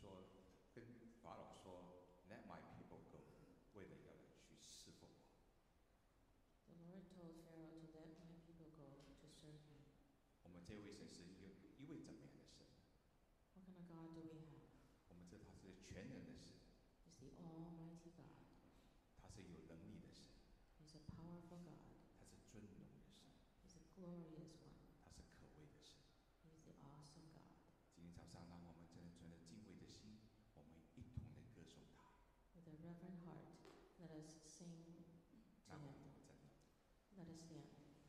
说，跟法老说 ，Let my people go， 为了要来去侍奉我。 The Lord told Pharaoh to let my people go to serve him. 我们这位神是一位怎么样的神？ What kind of God do we have? 我们知道他是全能的神， He's the Almighty God. 他是有能力的神， He's a powerful God. 他是尊荣的神， He's a glorious one. 他是可畏的神。 He's the awesome God. 今天早上，让我们真的存着敬畏的心，我们一同的歌颂他。 With a reverent heart, let us sing to 那我们 him. 真的。 Let us stand.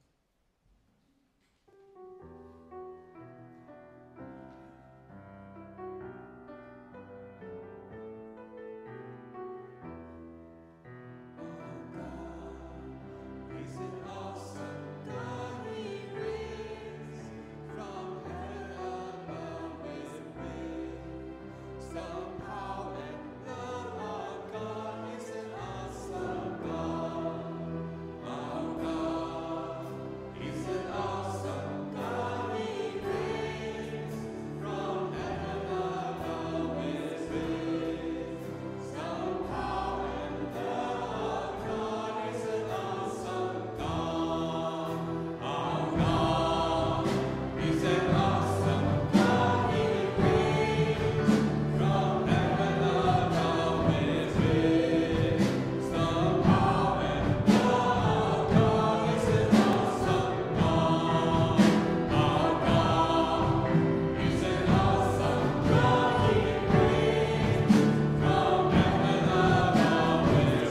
He's an awesome God, He reigns from heaven above with some power and love. Our God is an awesome God. Our God is an awesome God, He reigns from heaven above with some power and love. Our God is an awesome God. Our God is an awesome God. He reigns from heaven above with some power and love. Our God is an awesome God. Our God is an awesome God. He reigns from heaven above with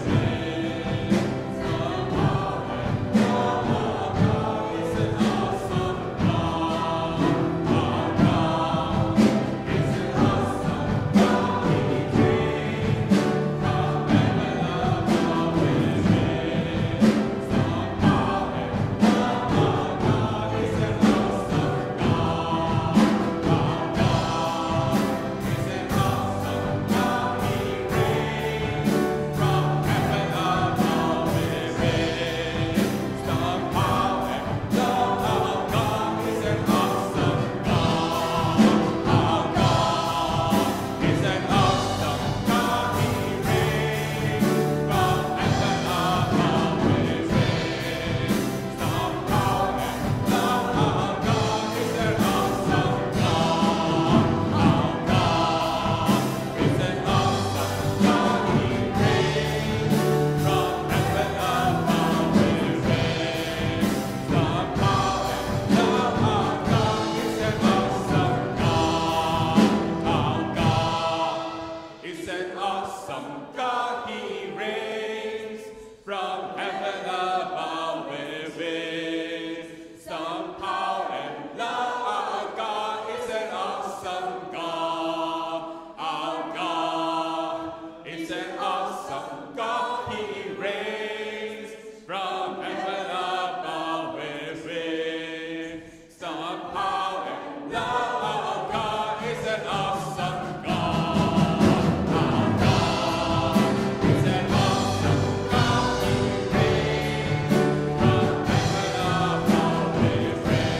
some power and love. Our God is an awesome God. Our God is an awesome God. He reigns from heaven above with some power and love. Our God is an awesome God. Our God is an awesome God. He reigns from heaven above with some power and love. Our God is an awesome God. Our God is an awesome God. He reigns from heaven above with some power and love. Our God is an awesome God. Our God is an awesome God. He reigns from heaven above with some power and love. Our God is an awesome God. Our God is an awesome God. He reigns from heaven above with some power and love. Our God is an awesome God. Our God is an awesome God. He reigns from heaven above with some power and love. Our God is an awesome God. Our God is an awesome God. He reigns from heaven above with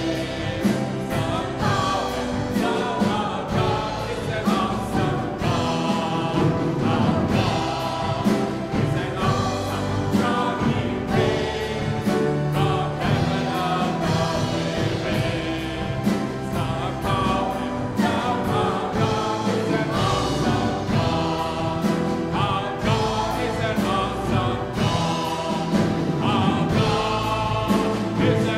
some power and love. Our God is an awesome God. Our God is an awesome God. He reigns from heaven above with some power and love. Our God is an awesome God. Our God is an awesome God. Our God is an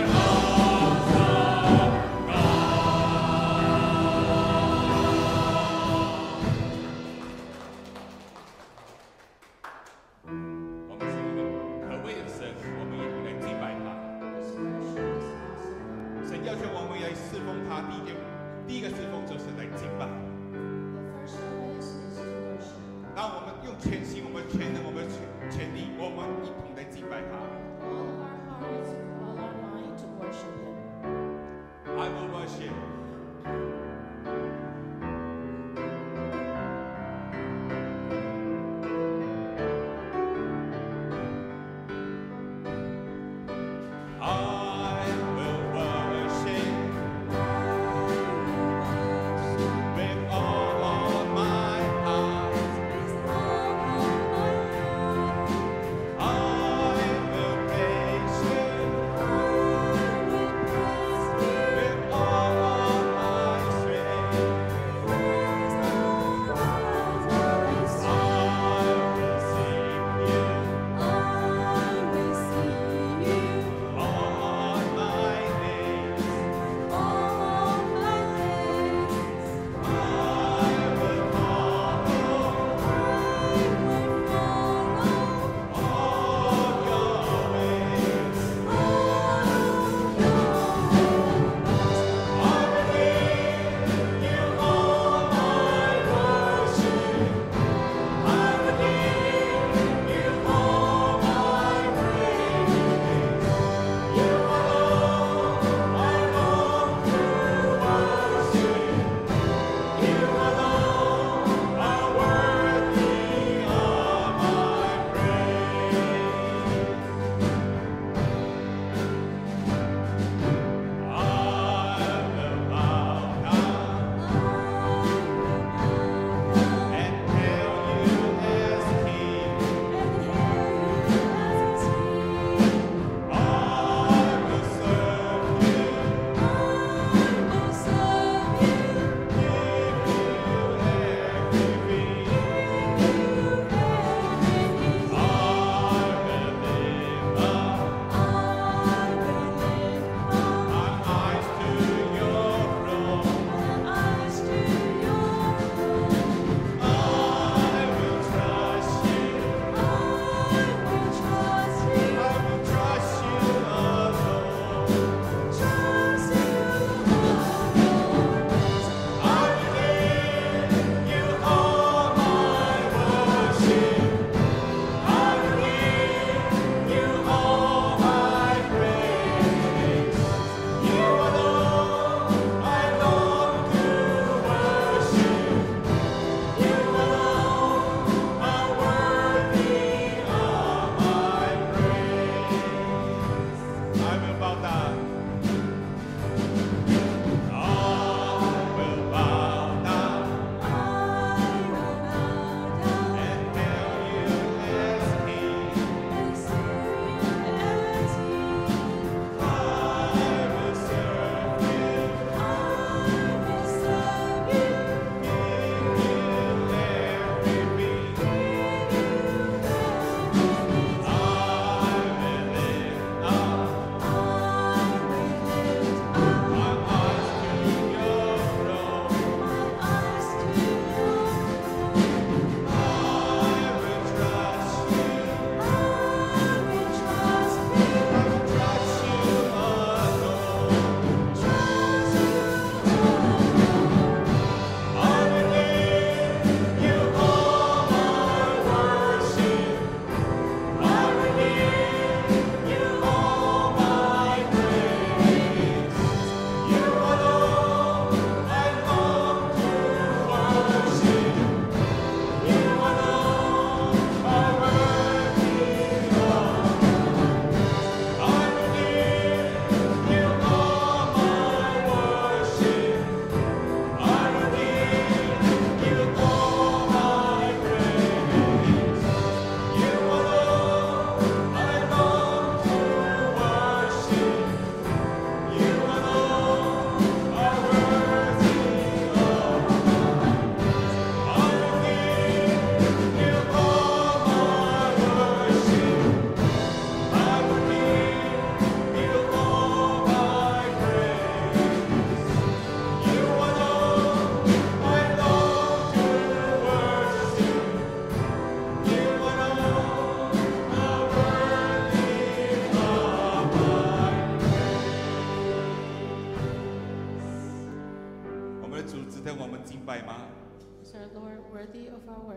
awesome God. 我们是一个可畏的神，我们也不能敬拜他。 His worship is awesome. 神要求我们来侍奉他，第一个侍奉就是来敬拜。 The first service is to worship. 当我们用全心、我们全能、我们全力，我们一同来敬拜他。 All of our hearts, all our mind to worship him. I will worship. I will worship with all my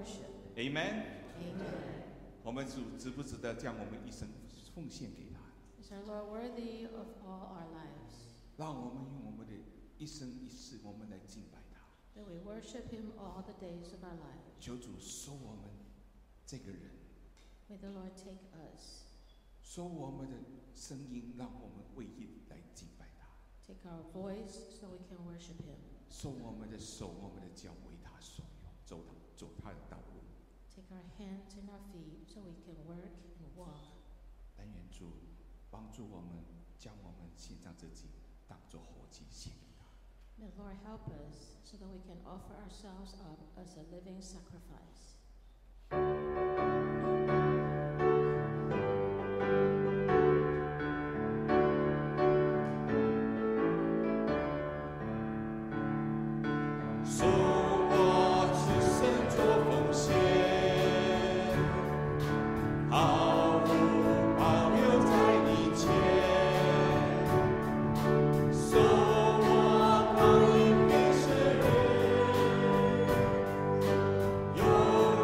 worship. Amen。 Amen. 我们主值不值得将我们一生奉献给他？ Is our Lord worthy of all our lives? 让我们用我们的一生一世，我们来敬拜他。 That we worship Him all the days of our lives. 求主收我们这个人， May the Lord take us, 收我们的声音，让我们为应来敬拜他。 take our voice so we can worship Him. 收我们的手，我们的脚为他所用，走他的道路。 Take our hands and our feet so we can work and walk. 但愿主帮助我们，将我们献上自己，当作活祭献给他。 May the Lord help us so that we can offer ourselves up as a living sacrifice. Your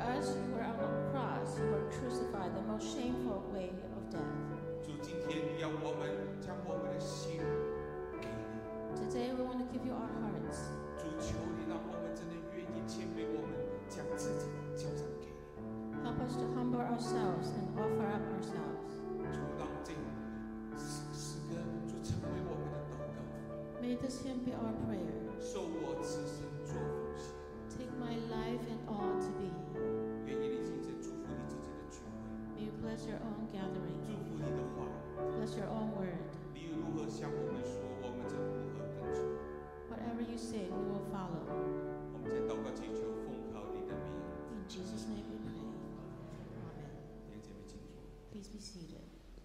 us, you were on a cross, you were crucified, the most shameful way of death. 主，今天要我们将我们的心给你。 Today we want to give you our hearts. 主，求你让我们真的愿意谦卑，我们将自己交上给你。 Help us to humble ourselves and offer up ourselves. 主，让这诗歌就成为我们的祷告。 May this hymn be our prayer. 受我此生做奉献。 Take my life and all to be. 愿意你今天祝福你自己的聚会， May you bless your own 祝 gathering. 福你的话语。 Bless your own word. 你如何向我们说，我们就如何跟从。 Whatever you say, we will follow. 我们在祷告祈求，奉靠你的名。 In Jesus' name we pray. Amen. 弟兄姐妹，请坐。 Please be seated.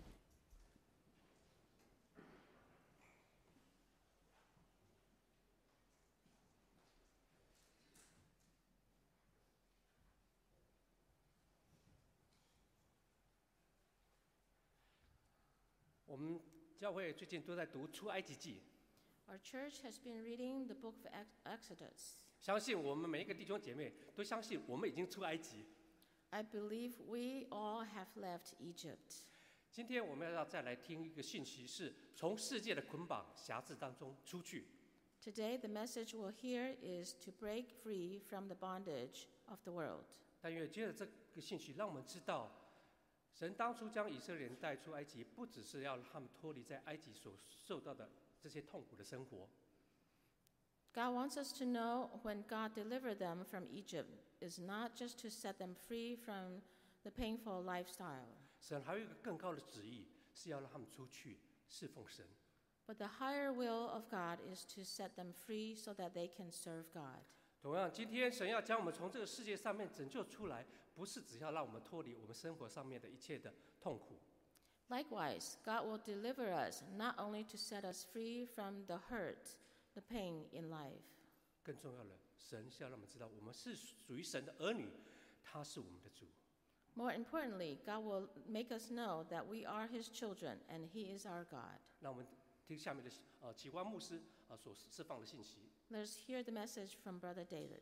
我们教会最近都在读出埃及记， Our church has been reading the book of Exodus. 相信我们每一个弟兄姐妹都相信我们已经出埃及。 I believe we all have left Egypt. 今天我们要再来听一个信息，是从世界的捆绑辖制当中出去。 Today, the message we'll hear is to break free from the bondage of the world. 但愿接着这个信息，让我们知道，神当初将以色列人带出埃及，不只是要让他们脱离在埃及所受到的这些痛苦的生活， God wants us to know when God delivered them from Egypt is not just to set them free from the painful lifestyle, 神还有一个更高的旨意，是要让他们出去侍奉神。 but the higher will of God is to set them free so that they can serve God. 同样，今天神要将我们从这个世界上面拯救出来，不是只要让我们脱离我们生活上面的一切的痛苦， Likewise, God will deliver us not only to set us free from the hurt, the pain in life. 更重要的，神是要让我们知道，我们是属于神的儿女，他是我们的主。 More importantly, God will make us know that we are His children and He is our God. 让我们听下面的奇观牧师所释放的信息。 Let us hear the message from Brother David.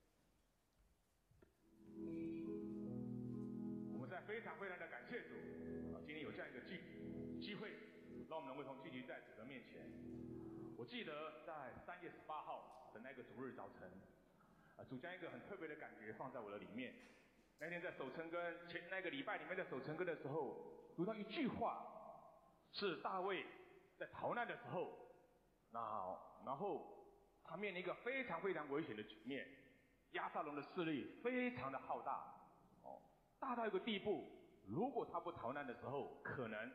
我们在非常非常的感谢主，今天有这样一个机会，让我们能够同聚集在主的面前。我记得在3月18号的那个主日早晨，主将一个很特别的感觉放在我的里面。那天在守晨更那个礼拜里面在守晨更的时候，读到一句话，是大卫在逃难的时候，然后他面临一个非常非常危险的局面，押沙龙的势力非常的浩大，大到一个地步，如果他不逃难的时候，可能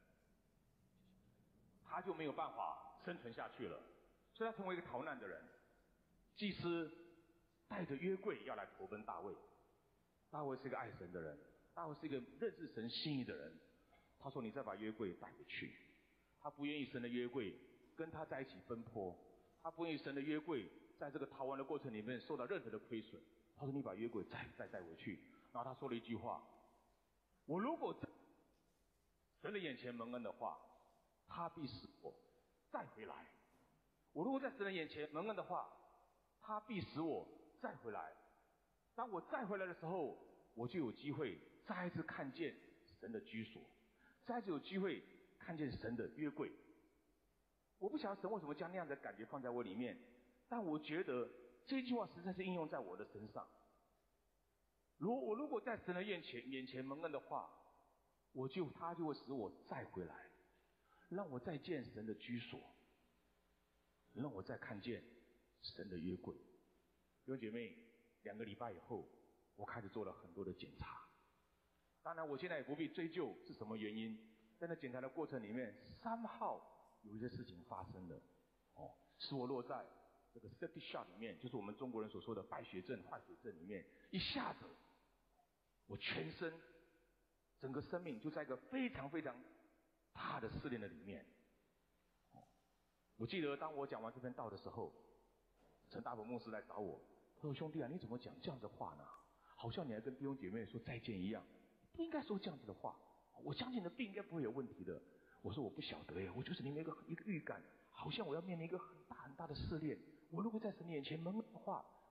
他就没有办法生存下去了，所以他成为一个逃难的人。祭司带着约柜要来投奔大卫，大卫是一个爱神的人，大卫是一个认识神心意的人。他说：“你再把约柜带回去。”他不愿意神的约柜跟他在一起奔波，他不愿意神的约柜在这个逃亡的过程里面受到任何的亏损。他说：“你把约柜再带回去。”然后他说了一句话：“我如果在神的眼前蒙恩的话，他必使我再回来。我如果在神的眼前蒙恩的话，他必使我再回来。当我再回来的时候，我就有机会再一次看见神的居所，再一次有机会看见神的约柜。”我不晓得神为什么将那样的感觉放在我里面，但我觉得这句话实在是应用在我的身上。我如果在神的眼前蒙恩的话，他就会使我再回来，让我再见神的居所，让我再看见神的约柜。弟兄姐妹，2个礼拜以后，我开始做了很多的检查。当然，我现在也不必追究是什么原因，在那检查的过程里面，somehow有一些事情发生了，使我落在这个 septic shock 里面，就是我们中国人所说的败血症、坏血症里面，一下子，我全身整个生命就在一个非常非常大的试炼的里面。我记得当我讲完这篇道的时候，陈大鹏牧师来找我，他说：“兄弟啊，你怎么讲这样的话呢？好像你还跟弟兄姐妹说再见一样，不应该说这样子的话。我相信你的病应该不会有问题的。”我说：“我不晓得耶，我就是里面一个预感，好像我要面临一个很大很大的试炼。我如果在神眼前蒙恩的话，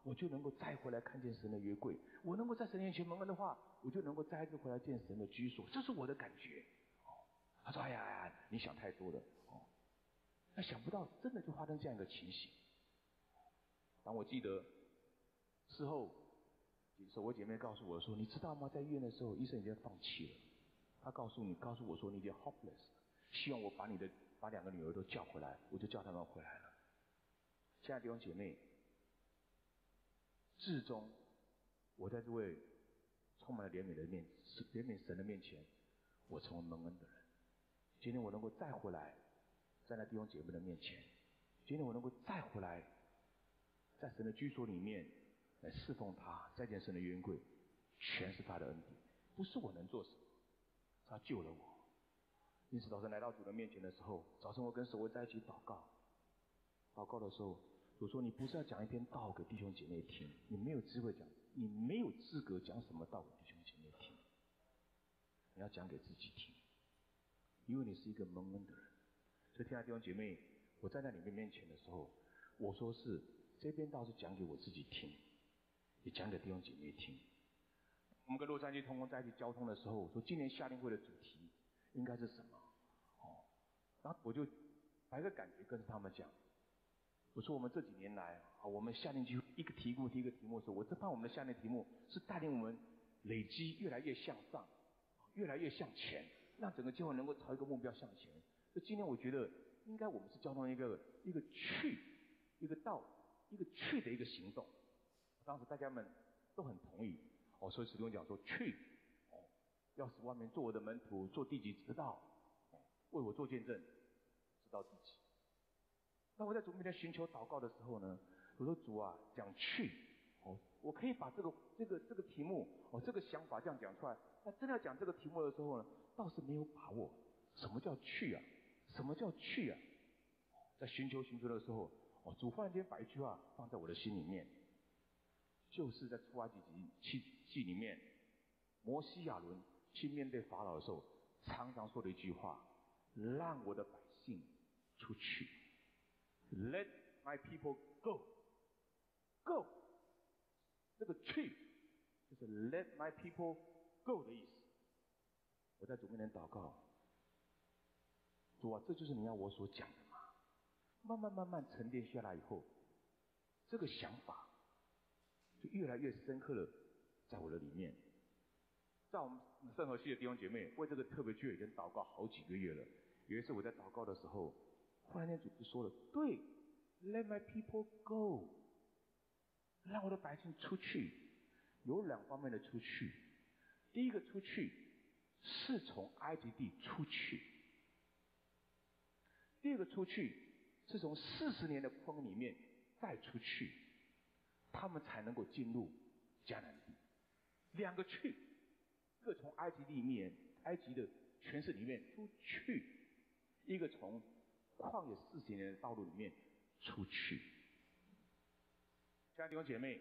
我就能够再回来看见神的约柜。我能够在神面前蒙恩的话，我就能够再一次回来见神的居所。这是我的感觉。他说：“哎呀，你想太多了。”那想不到真的就发生这样一个情形。当我记得事后，我姐妹告诉我说：“你知道吗？在医院的时候，医生已经放弃了。他告诉我说你已经 hopeless， 希望我把2个女儿都叫回来。”我就叫他们回来了。亲爱的弟兄姐妹，至终我在这位充满了怜悯神的面前，我成为蒙恩的人。今天我能够再回来，在那弟兄姐妹的面前，今天我能够再回来，在神的居所里面来侍奉他，再见神的约柜，全是他的恩典，不是我能做什么，他救了我。因此早晨来到主的面前的时候，早晨我跟守卫在一起祷告的时候，主说：“你不是要讲一篇道给弟兄姐妹听，你没有机会讲，你没有资格讲什么道给弟兄姐妹听，你要讲给自己听，因为你是一个蒙恩的人。”所以亲爱的弟兄姐妹，我站在你们面前的时候，我说是这篇道是讲给我自己听，也讲给弟兄姐妹听。我们跟洛杉矶同工在一起交通的时候，说今年夏令会的主题应该是什么？然后我就把一个感觉跟他们讲，我说我们这几年来我们夏令期一个题目的时候，我这怕我们的夏令题目是带领我们累积越来越向上，越来越向前，让整个教会能够朝一个目标向前。所以今天我觉得应该我们是交通一个去，一个到，一个去的一个行动。当时大家们都很同意所以使徒讲说去要使万民做我的门徒，做地级直到为我做见证，直到地级。那我在主面前寻求祷告的时候呢，我说主啊，讲去我可以把这个题目这个想法这样讲出来。那真的要讲这个题目的时候呢，倒是没有把握。什么叫去啊？什么叫去啊？在寻求的时候，主忽然间把一句话放在我的心里面，就是在出埃及记里面，摩西亚伦去面对法老的时候，常常说的一句话：让我的百姓出去。Let my people go. Go. 这个去就是 Let my people go 的意思。我在主面前祷告，主啊，这就是你要我所讲的吗？慢慢沉淀下来以后，这个想法就越来越深刻的在我的里面。在我们圣和系的弟兄姐妹为这个特别聚会已经祷告好几个月了。有一次我在祷告的时候，忽然间主就说了：对 ，Let my people go， 让我的百姓出去。有2方面的出去。第一个出去是从埃及地出去，第二个出去是从40年的旷野里面再出去，他们才能够进入迦南地。2个去，一个从埃及的权势里面出去，一个从旷野40年的道路里面出去。亲爱的弟兄姐妹，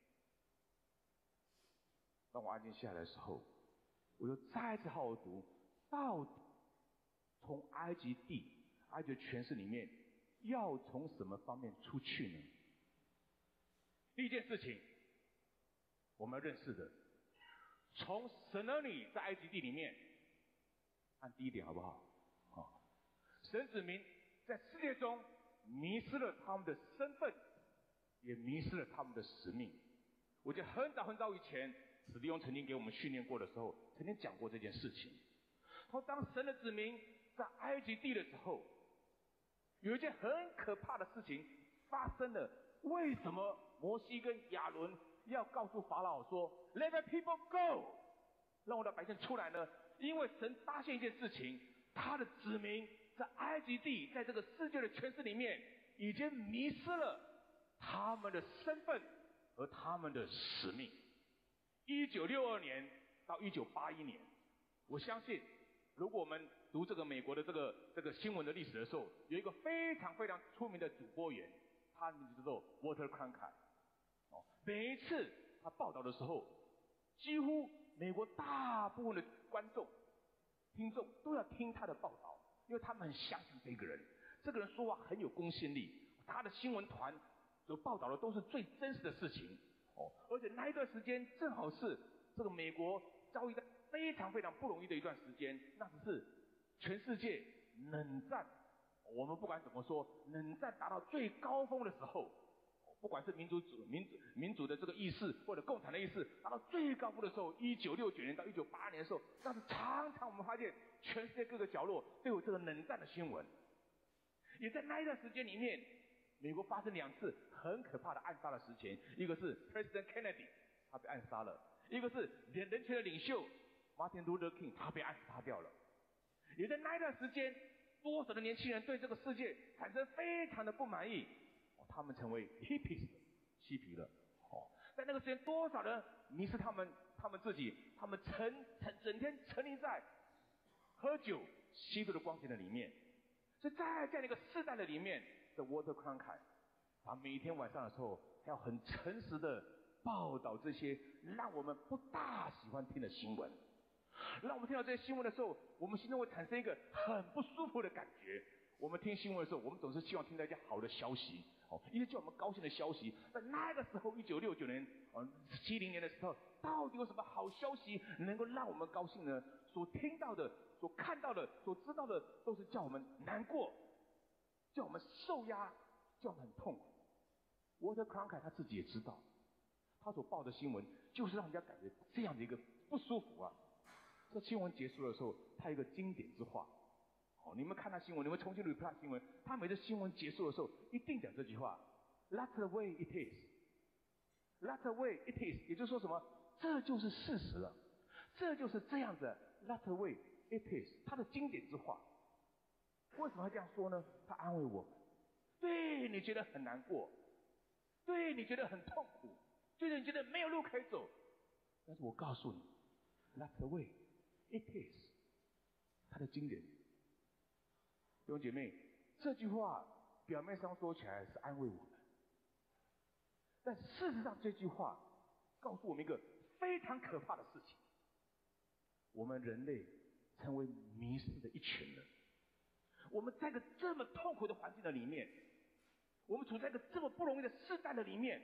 当我安静下来的时候，我就再次好好读，到底从埃及的权势里面要从什么方面出去呢？第一件事情，我们要认识的，从神儿女在埃及地里面，按第一点好不好？神子民在世界中迷失了他们的身份，也迷失了他们的使命。我记得很早以前，史蒂翁曾经给我们训练过的时候，曾经讲过这件事情。他说，当神的子民在埃及地的时候，有一件很可怕的事情发生了。为什么摩西跟亚伦要告诉法老说 Let my people go， 让我的百姓出来呢？因为神发现一件事情，他的子民在埃及地，在这个世界的权势里面，已经迷失了他们的身份和他们的使命。1962年到1981年，我相信如果我们读这个美国的这个新闻的历史的时候，有一个非常非常出名的主播员，他的名字叫做 Walter Cronkite。每一次他报道的时候，几乎美国大部分的听众都要听他的报道，因为他们很相信这个人。这个人说话很有公信力，他的新闻团所报道的都是最真实的事情哦。而且那一段时间正好是这个美国遭遇到非常非常不容易的一段时间，那只是全世界冷战，我们不管怎么说，冷战达到最高峰的时候，不管是民主的这个意识，或者共产的意识达到最高峰的时候，1969年到1982年的时候，那是常常我们发现全世界各个角落都有这个冷战的新闻。也在那一段时间里面，美国发生2次很可怕的暗杀的事情，一个是 President Kennedy 他被暗杀了，一个是人权的领袖 Martin Luther King 他被暗杀掉了。也在那一段时间，多少的年轻人对这个世界产生非常的不满意，他们成为 hippies 嬉皮了。在那个时间，多少人迷失他们自己，他们整天沉溺在喝酒、吸毒的光景的里面。所以在这样的一个世代的里面，的 Walter Cronkite， 他每天晚上的时候，要很诚实的报道这些让我们不大喜欢听的新闻。让我们听到这些新闻的时候，我们心中会产生一个很不舒服的感觉。我们听新闻的时候，我们总是希望听到一些好的消息，一些叫我们高兴的消息。在那个时候，1969年、70年的时候，到底有什么好消息能够让我们高兴呢？所听到的、所看到的、所知道的，都是叫我们难过，叫我们受压，叫我们很痛苦。Walter Cronkite 他自己也知道，他所报的新闻就是让人家感觉这样的一个不舒服啊。这新闻结束的时候，他有一个经典之话。你们看他新闻，你们重新 replay 新闻，他每次新闻结束的时候，一定讲这句话 ：That's the way it is. That's the way it is. 也就是说什么？这就是事实了，这就是这样子。That's the way it is. 他的经典之话。为什么要这样说呢？他安慰我们。对你觉得很难过，对你觉得很痛苦，对你觉得没有路可以走，但是我告诉你 ，That's the way it is. 他的经典。弟兄姐妹，这句话表面上说起来是安慰我们，但事实上这句话告诉我们一个非常可怕的事情：我们人类成为迷失的一群人。我们在一个这么痛苦的环境的里面，我们处在一个这么不容易的世代的里面，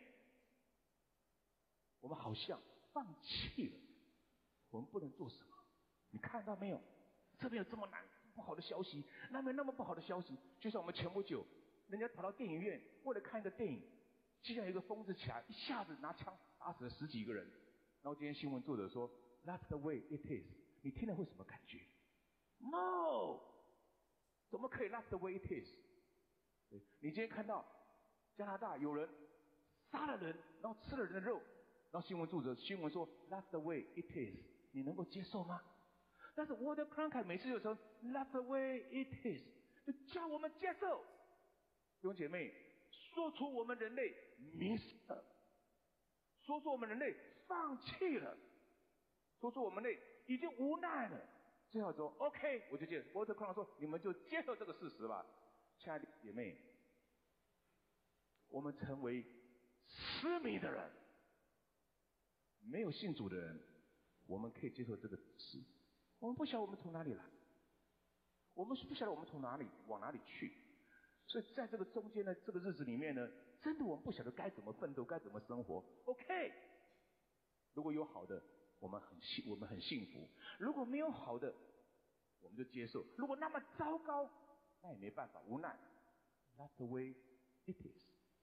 我们好像放弃了，我们不能做什么。你看到没有？这边有这么不好的消息，那边那么不好的消息。就像我们前不久，人家跑到电影院为了看一个电影，竟然有一个疯子起来，一下子拿枪打死了10几个人。然后今天新闻作者说 ，That's the way it is。你听了会什么感觉 ？No， 怎么可以 That's the way it is？ 你今天看到加拿大有人杀了人，然后吃了人的肉，然后新闻说 That's the way it is， 你能够接受吗？但是Walter Cronkite每次就说 That's the way it is， 就叫我们接受。弟兄姐妹，说出我们人类迷失了，说出我们人类放弃了，说出我们人类已经无奈了，最后说 OK， 我就接受。Walter Cronkite 说你们就接受这个事实吧。亲爱的姐妹，我们成为痴迷的人，没有信主的人，我们可以接受这个事。我们不晓得我们从哪里来，我们不晓得我们从哪里往哪里去，所以在这个中间的这个日子里面呢，真的我们不晓得该怎么奋斗，该怎么生活。OK， 如果有好的，我们很幸福；如果没有好的，我们就接受；如果那么糟糕，那也没办法，无奈。That's the way it is。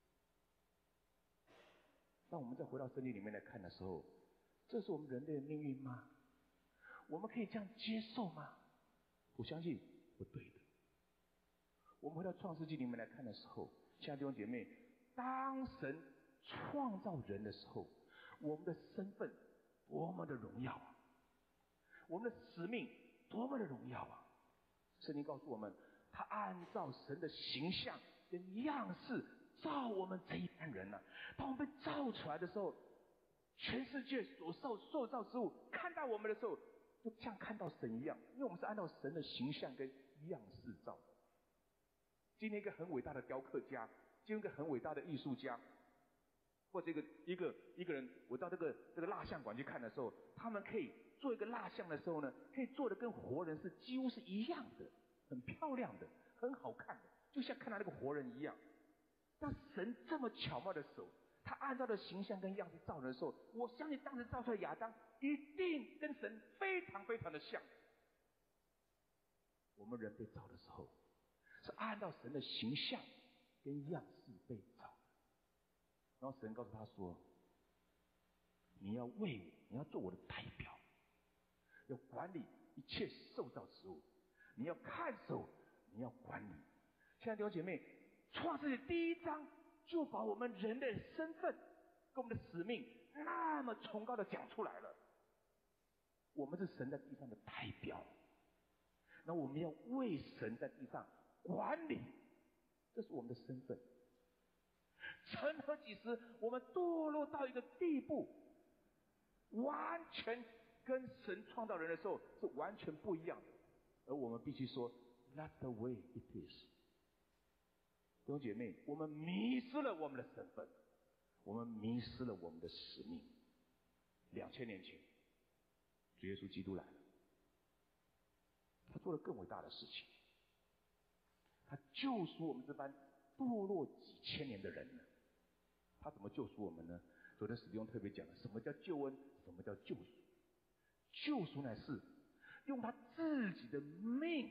当我们再回到圣经里面来看的时候，这是我们人类的命运吗？我们可以这样接受吗？我相信不对的。我们回到创世纪里面来看的时候，亲爱的弟兄姐妹，当神创造人的时候，我们的身份多么的荣耀啊！我们的使命多么的荣耀啊！圣经告诉我们，他按照神的形象跟样式造我们这一般人啊。当我们被造出来的时候，全世界所受造之物看到我们的时候，就像看到神一样，因为我们是按照神的形象跟样式造的。今天一个很伟大的雕刻家，今天一个很伟大的艺术家，或者一个人，我到这个蜡像馆去看的时候，他们可以做一个蜡像的时候呢，可以做的跟活人是几乎是一样的，很漂亮的，很好看的，就像看到那个活人一样。 当神这么巧妙的手，他按照的形象跟样子造人的时候，我相信当时造出来亚当一定跟神非常非常的像。我们人被造的时候，是按照神的形象跟样式被造的。然后神告诉他说：“你要为我，你要做我的代表，要管理一切受造之物，你要看守，你要管理。”亲爱的弟兄姐妹，创世纪第1章就把我们人的身份跟我们的使命那么崇高的讲出来了。我们是神在地上的代表，那我们要为神在地上管理，这是我们的身份。成何几时，我们堕落到一个地步，完全跟神创造人的时候是完全不一样的。而我们必须说 ，That's the way it is。弟兄姐妹，我们迷失了我们的身份，我们迷失了我们的使命。2000年前，主耶稣基督来了，他做了更伟大的事情，他救赎我们这班堕落几千年的人呢。他怎么救赎我们呢？昨天史蒂翁特别讲了，什么叫救恩，什么叫救赎。救赎乃是用他自己的命，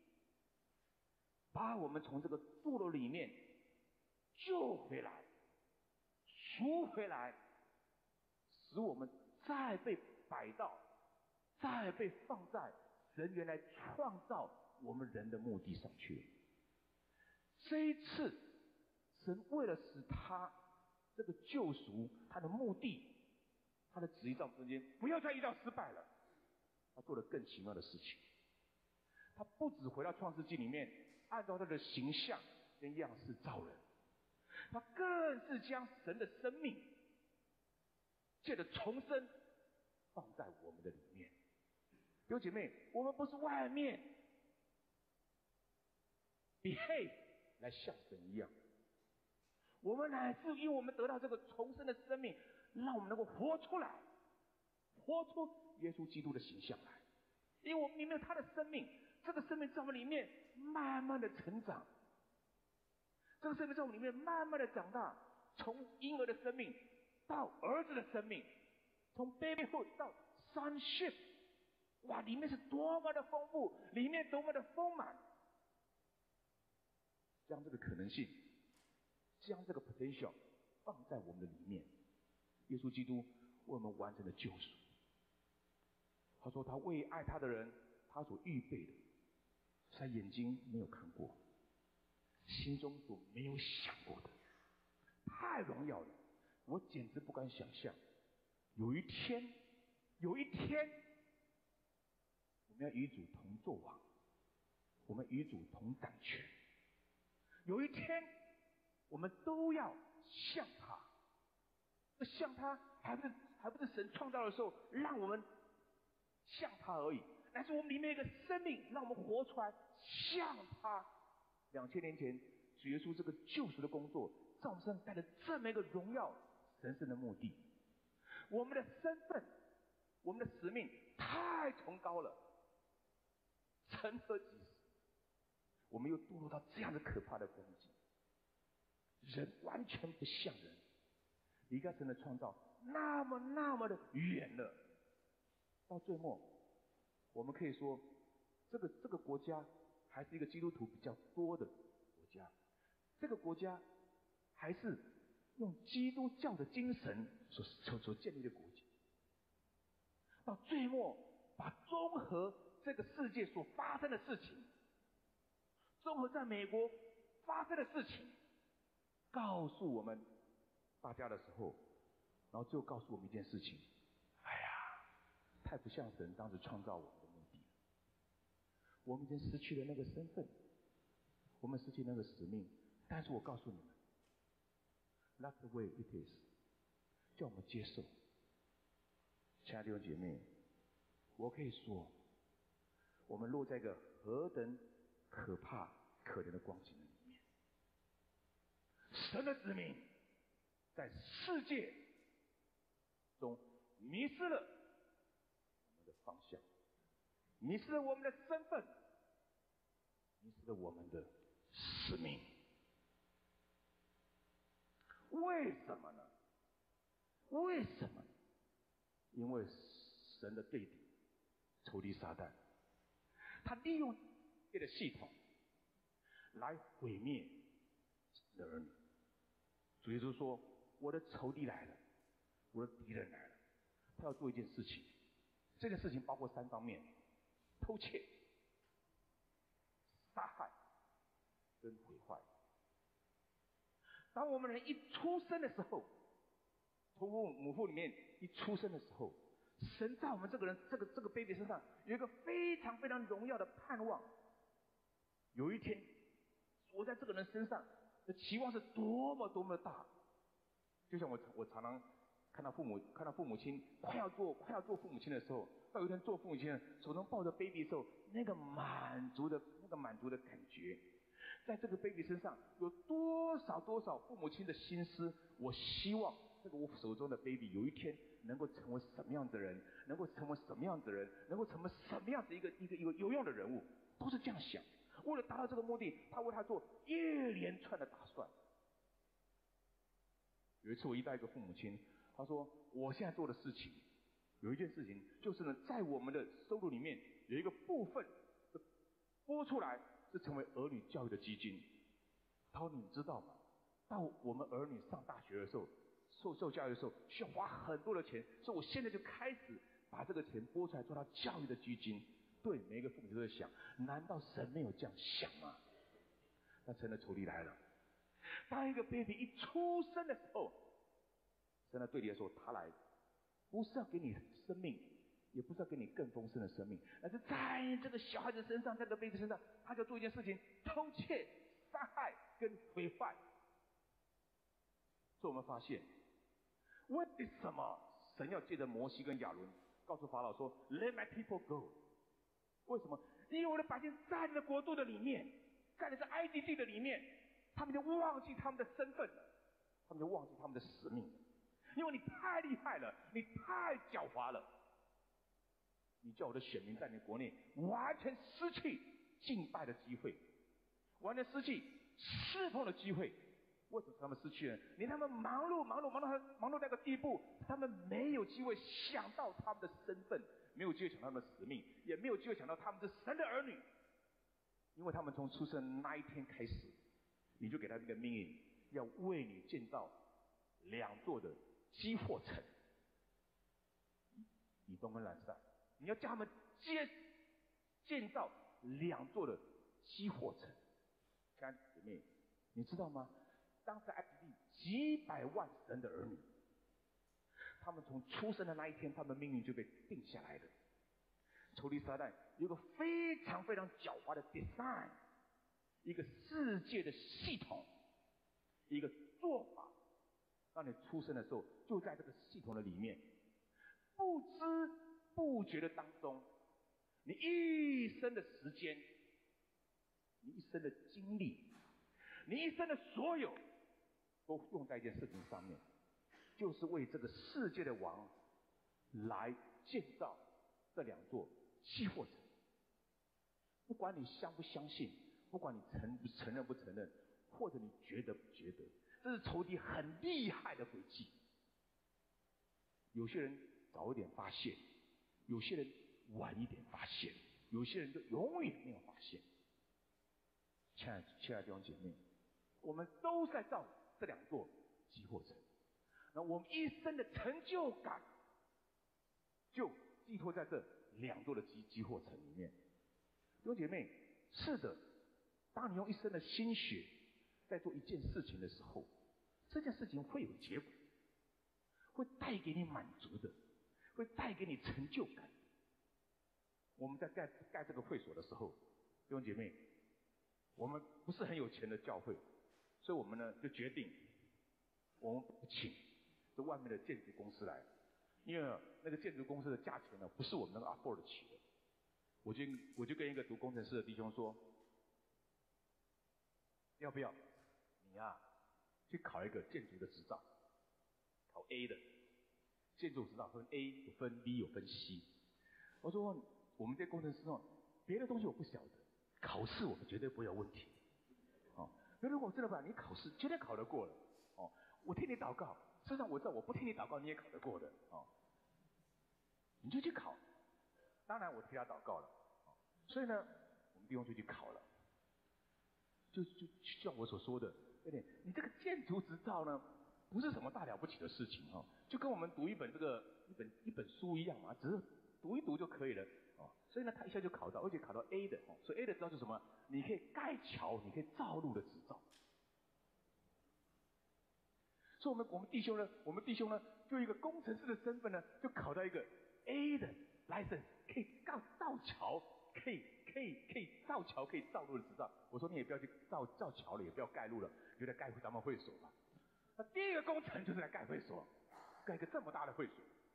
把我们从这个堕落里面救回来，赎回来，使我们再被摆到，再被放在神原来创造我们人的目的上去。这一次，神为了使他这个救赎，他的目的，他的旨意在我们中间不要再遇到失败了，他做了更奇妙的事情。他不只回到创世纪里面，按照他的形象跟样式造人，他更是将神的生命借着重生放在我们的里面。弟兄姐妹，我们不是外面 behave 来像神一样，我们乃是因为我们得到这个重生的生命，让我们能够活出来，活出耶稣基督的形象来。因为我们里面有他的生命，这个生命在我们里面慢慢的成长，这个生命在我们里面慢慢的长大，从婴儿的生命到儿子的生命，从 babyhood 到 sonship， 哇，里面是多么的丰富，里面多么的丰满。将这个可能性，将这个 potential 放在我们的里面，耶稣基督为我们完成了救赎。他说他为爱他的人，他所预备的，是他眼睛没有看过，心中所没有想过的，太荣耀了，我简直不敢想象。有一天，我们要与主同作王，我们与主同掌权。有一天，我们都要像他。像他还不是神创造的时候让我们像他而已，乃是我们里面有一个生命，让我们活出来像他。2000年前，主耶稣这个救赎的工作，在我们身上带着这么一个荣耀神圣的目的。我们的身份，我们的使命太崇高了，成何及时，我们又堕落到这样的可怕的光景，人完全不像人，离开神的创造那么的远了。到最末，我们可以说，这个国家还是一个基督徒比较多的国家，这个国家还是用基督教的精神所建立的国家。到最末，把综合这个世界所发生的事情，综合在美国发生的事情，告诉我们大家的时候，然后就告诉我们一件事情：哎呀，太不像神当时创造我们的目的了。我们已经失去了那个身份，我们失去那个使命。但是我告诉你们 ，That's the way it is， 叫我们接受。亲爱的弟兄姐妹，我可以说，我们落在一个何等可怕、可怜的光景里面。神的子民在世界中迷失了我们的方向，迷失了我们的身份，迷失了我们的使命。 为什么呢？为什么呢？因为神的对敌仇敌撒旦，他利用这个系统来毁灭神的儿女。主耶稣说：“我的仇敌来了，我的敌人来了。”他要做一件事情，这件事情包括3方面：偷窃、杀害跟毁坏。当我们人一出生的时候，从母腹里面一出生的时候，神在我们这个人这个 baby 身上有一个非常非常荣耀的盼望。有一天，我在这个人身上的期望是多么多么的大。就像我常常看到父母亲快要做父母亲的时候，到有一天做父母亲手中抱着 baby 的时候，那个满足的感觉，在这个 baby 身上有多少父母亲的心思。我希望这个我手中的 baby 有一天能够成为什么样的人，能够成为什么样的人，能够成为什么样的一个有用的人物，都是这样想。为了达到这个目的，他为他做一连串的打算。有一次我遇到一个父母亲，他说：“我现在做的事情，有一件事情就是呢，在我们的收入里面有一个部分拨出来，是成为儿女教育的基金。”他说：“你知道吗？到我们儿女上大学的时候，受教育的时候，需要花很多的钱，所以我现在就开始把这个钱拨出来做到教育的基金。”对，每一个父母都在想，难道神没有这样想吗？那神的仇敌来了。当一个 baby 一出生的时候，神的对你来说，他来不是要给你生命，也不是要给你更丰盛的生命，而是在这个小孩子身上，这个 baby 身上，他就做一件事情：偷窃、杀害跟毁坏。所以我们发现，为什么神要借着摩西跟亚伦告诉法老说 ：“Let my people go。”为什么？因为我的百姓在你的国度的里面，在你的埃及地的里面，他们就忘记他们的身份了，他们就忘记他们的使命了。因为你太厉害了，你太狡猾了，你叫我的选民在你国内完全失去敬拜的机会，完全失去侍奉的机会。为什么他们失去了？连他们忙碌到一个地步，他们没有机会想到他们的身份，没有机会想到他们的使命，也没有机会想到他们是神的儿女。因为他们从出生那一天开始，你就给他们一个命令，要为你建造2座的基货城，以东跟南山，你要叫他们建造2座的基货城。亲爱的姊妹，你知道吗？当时埃及地几百万神的儿女，他们从出生的那一天，他们命运就被定下来了。仇敌撒旦有一个非常非常狡猾的 design， 一个世界的系统，一个做法，让你出生的时候就在这个系统的里面，不知不觉的当中，你一生的时间，你一生的精力，你一生的所有，都用在一件事情上面，就是为这个世界的王来建造这2座基货城。不管你相不相信，不管你承认不承认，或者你觉得不觉得，这是仇敌很厉害的诡计。有些人早一点发现，有些人晚一点发现，有些人就永远没有发现。亲爱的弟兄姐妹，我们都在造这2座基货城，那我们一生的成就感就寄托在这2座的基货城里面。弟兄姐妹，是的，当你用一生的心血在做一件事情的时候，这件事情会有结果，会带给你满足的，会带给你成就感。我们在盖这个会所的时候，弟兄姐妹，我们不是很有钱的教会，所以我们呢就决定，我们不请这外面的建筑公司来，因为那个建筑公司的价钱呢不是我们能够 afford 得起的。我就跟一个读工程师的弟兄说，要不要你去考一个建筑的执照，考 A 的建筑执照，分 A 有分 B 有分 C。我说我们这工程师别的东西我不晓得，考试我们绝对不会有问题。那如果真的把你考试绝对考得过了， 我替你祷告，事实上我知道我不替你祷告你也考得过的哦，你就去考。当然我替他祷告了，所以呢，我们弟兄就去考了。就像我所说的，对不对？你这个建筑执照呢，不是什么大了不起的事情哦，就跟我们读一本一本书一样嘛，只是读一读就可以了哦。所以呢，他一下就考到，而且考到 A 的哦。所以 A 的执照是什么？你可以盖桥，你可以造路的执照。所以我们弟兄呢，就一个工程师的身份呢，就考到一个 A 的 license， 可以造桥，可以造桥，可以造路的执照。我说你也不要去造桥了，也不要盖路了，你就来盖咱们会所吧。那第一个工程就是来盖会所，盖一个这么大的会所。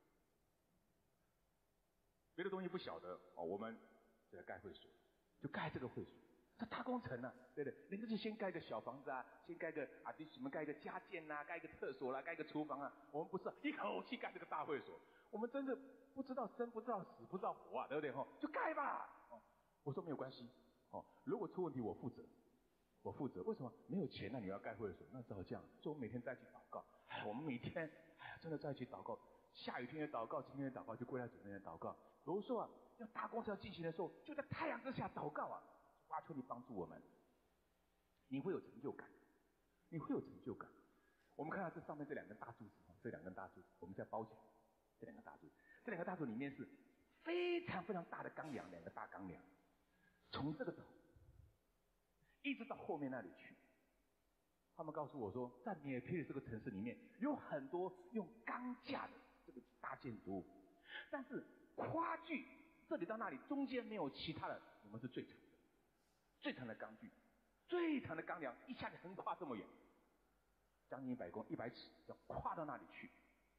别的东西不晓得哦，我们就来盖会所，就盖这个会所。这大工程啊，对不对？人家就先盖个小房子啊，先盖个什么盖个家建啊，盖个厕所啦，盖个厨房啊。我们不是一口气盖这个大会所，我们真的不知道生，不知道死，不知道活啊，对不对？就盖吧。我说没有关系，如果出问题我负责。为什么？没有钱啊，你要盖会所，那只好这样。所以我们每天在一起祷告，我们每天真的在一起祷告，下雨天也祷告，晴天也祷告，就跪在主面前祷告。有时候啊，要大工程要进行的时候，就在太阳之下祷告啊，求求你帮助我们，你会有成就感，我们看到这上面这两根大柱子，我们在包起来，这两个大柱里面是非常非常大的钢梁，两个大钢梁，从这个头一直到后面那里去。他们告诉我说，在米尔佩的这个城市里面，有很多用钢架的这个大建筑物，但是跨距这里到那里中间没有其他的，我们是最长的钢锯，最长的钢梁，一下子横跨这么远，将近100尺，要跨到那里去。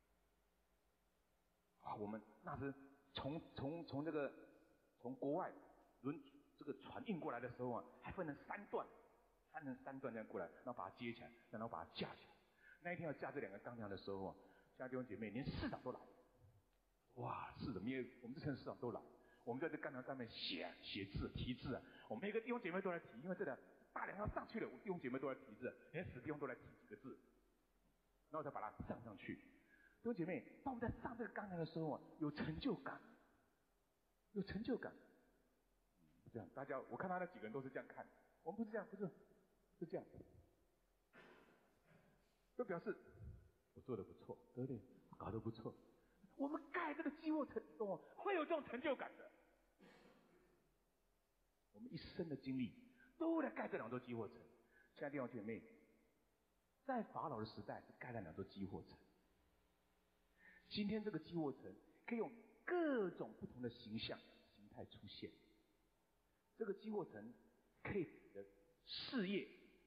我们那时从国外这个船运过来的时候啊，还分成3段这样过来，然后把它接起来，然后把它架起来。那一天要架这两个钢梁的时候啊，弟兄姐妹连市长都来，哇，是的，因为我们这城市市长都来，我们在这钢梁上面写字、题字啊，我们每个弟兄姐妹都来题，因为这个大梁要上去了，我弟兄姐妹都来题字，连死弟兄都来题几个字，然后再把它上去。弟兄姐妹，当我们在上这个钢梁的时候啊，有成就感。这样，大家我看他那几个人都是这样看，我们不是这样，是这样，就表示我做得不错，对不对？搞得不错。我们盖这个基沃城会有这种成就感的。我们一生的精力都来盖这2座基沃城。亲爱的弟兄姐妹，在法老的时代是盖了2座基沃城，今天这个基沃城可以用各种不同的形态出现。这个基沃城可以你的事业，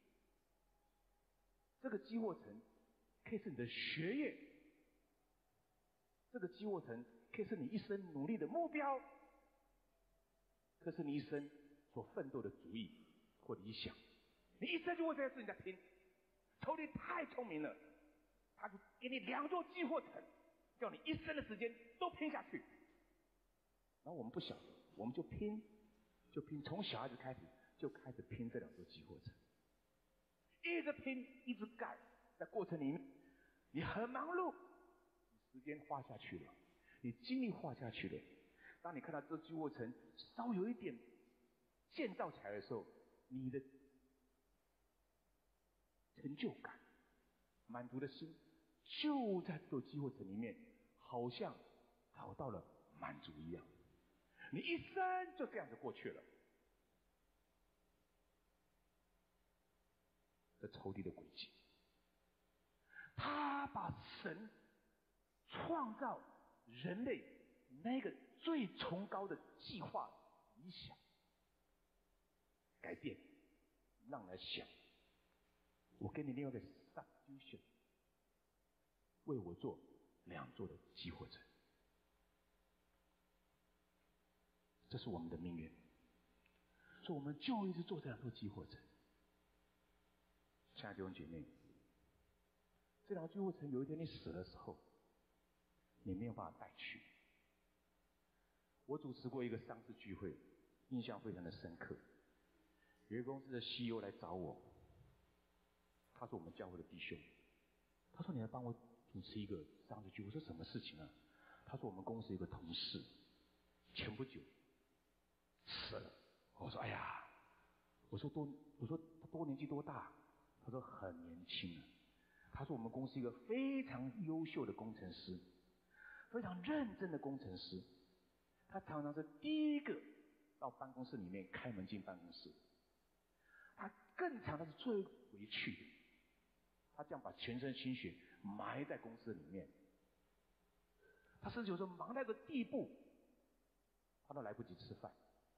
这个基沃城可以是你的学业，这个基沃城可以是你一生努力的目标，可是你一生所奋斗的主意或理想，你一生就为这件事情在拼。仇敌太聪明了，他就给你2座基沃城，叫你一生的时间都拼下去。然后我们不晓得，我们就拼，从小孩子开始就开始拼这2座基沃城，一直拼，一直盖，在过程里面你很忙碌，你时间花下去了，你精力花下去了。当你看到这基沃城稍微有一点建造起来的时候，你的成就感、满足的心就在这座基沃城里面，好像找到了满足一样。你一生就这样子过去了。这仇敌的诡计，他把神创造人类那个最崇高的计划理想改变，让人来想，我给你另外一个 substitution， 为我做2座的基沃城。这是我们的命运，所以我们就一直做这2座基沃城。亲爱的弟兄姐妹，这2座基沃城有一天你死的时候，你没有办法带去。我主持过一个丧事聚会，印象非常的深刻。有一个公司的 CEO 来找我，他是我们教会的弟兄， 他说你来帮我主持一个上市聚会。我说什么事情啊？他说我们公司有个同事前不久死了。我说哎呀，我说他多年纪多大？他说很年轻。他说我们公司一个非常优秀的工程师，非常认真的工程师，他常常是第一个到办公室里面开门进办公室，他更常的是最回去的，他这样把全身心血埋在公司里面，他甚至有时候忙到一个地步，他都来不及吃饭。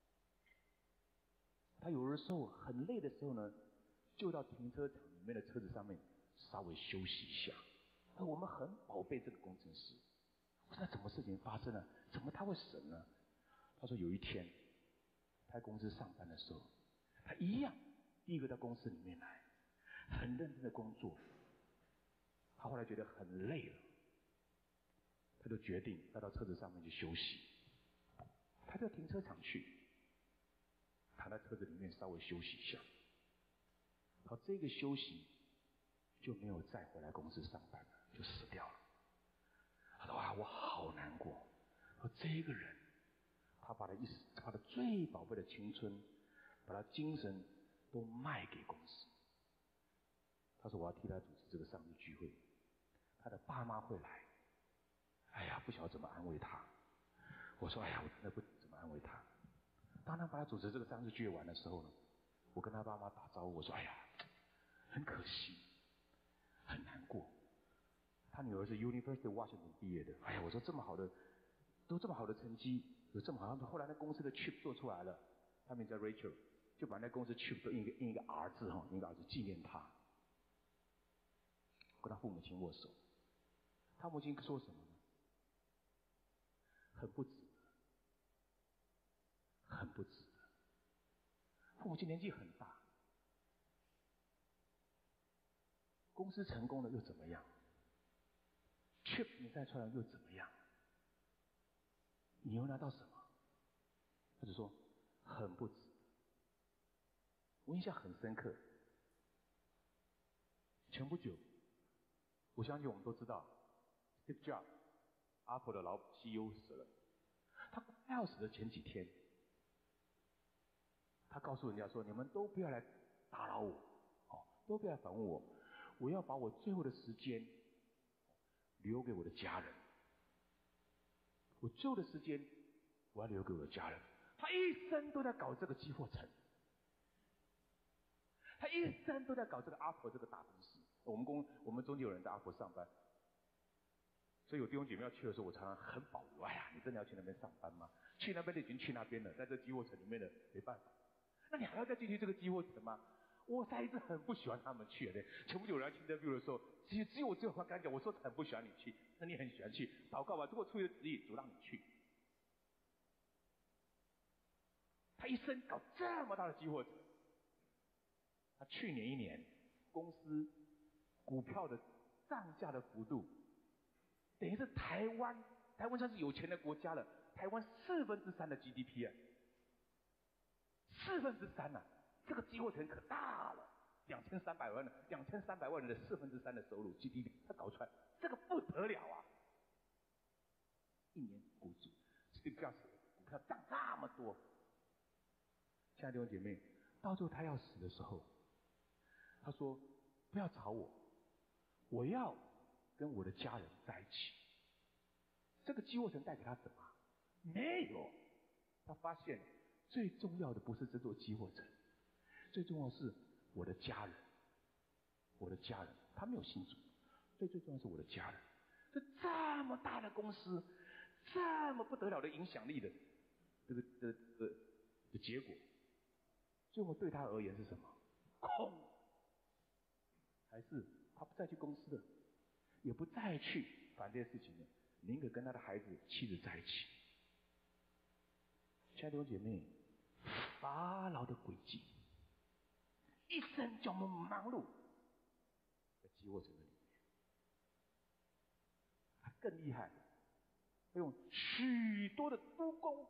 他有的时候很累的时候呢，就到停车场里面的车子上面稍微休息一下。而我们很宝贝这个工程师。我说那什么事情发生了？怎么他会死呢？他说有一天他在公司上班的时候，他一样第一个到公司里面来，很认真的工作。他后来觉得很累了，他就决定要到车子上面去休息。他到停车场去，躺在车子里面稍微休息一下。好，这个休息就没有再回来公司上班了，就死掉了。他说啊，我好难过。说这个人，他把他的最宝贝的青春，把他精神都卖给公司。他说我要替他主持这个上市聚会，他的爸妈会来。哎呀，不晓得怎么安慰他。我说哎呀，我真的不怎么安慰他。当他把他主持这个上市聚会完的时候呢，我跟他爸妈打招呼，我说哎呀，很可惜，很难过。他女儿是 University Washington 毕业的，哎呀，我说这么好的，都这么好的成绩，有这么好，后来那公司的 chip 做出来了，他名叫 Rachel， 就把那公司 chip 都印一个 R 字哈，印一个 R 字纪念他。跟他父母亲握手，他母亲说什么呢？很不值得，很不值得。父母亲年纪很大，公司成功了又怎么样？chip 你再出来又怎么样？你又拿到什么？他就说很不值得。我印象很深刻。前不久，我相信我们都知道 ，Steve Jobs， Apple 的老 CEO 死了。他快要死的前几天，他告诉人家说：“你们都不要来打扰我，都不要来访问我，我要把我最后的时间留给我的家人。我最后的时间，我要留给我的家人。”他一生都在搞这个激活城，他一生都在搞这个阿婆这个大公司。我们中间有人在阿婆上班，所以有弟兄姐妹要去的时候，我常常很保留。哎呀，你真的要去那边上班吗？去那边就已经去那边了，在这激活城里面的没办法。那你还要再进去这个激活城吗？我才一直很不喜欢他们去的。前不久有人来 interview 的时候，只有我这话跟他讲，我说很不喜欢你去，那你很喜欢去，祷告吧，如果出于旨意，主让你去。他一生搞这么大的激活城，他去年一年公司股票的涨价的幅度，等于是台湾算是有钱的国家了，台湾3/4的 GDP 啊，3/4啊，这个激活城可大了，2300万人的3/4的收入 GDP， 他搞出来，这个不得了啊！一年股票涨那么多，亲爱的弟兄姐妹，到最后他要死的时候，他说：“不要吵我，我要跟我的家人在一起。”这个激活城带给他什么？没有。他发现最重要的不是这座激活城，最重要的是我的家人。我的家人，他没有信主，最重要的是我的家人。这么大的公司，这么不得了的影响力的结果，最后对他而言是什么？空。还是他不再去公司了，也不再去烦这些事情了，宁可跟他的孩子、妻子在一起。亲爱的弟兄姐妹，法老的诡计，一生叫我们忙碌，在激活城的里面。他更厉害，他用许多的督工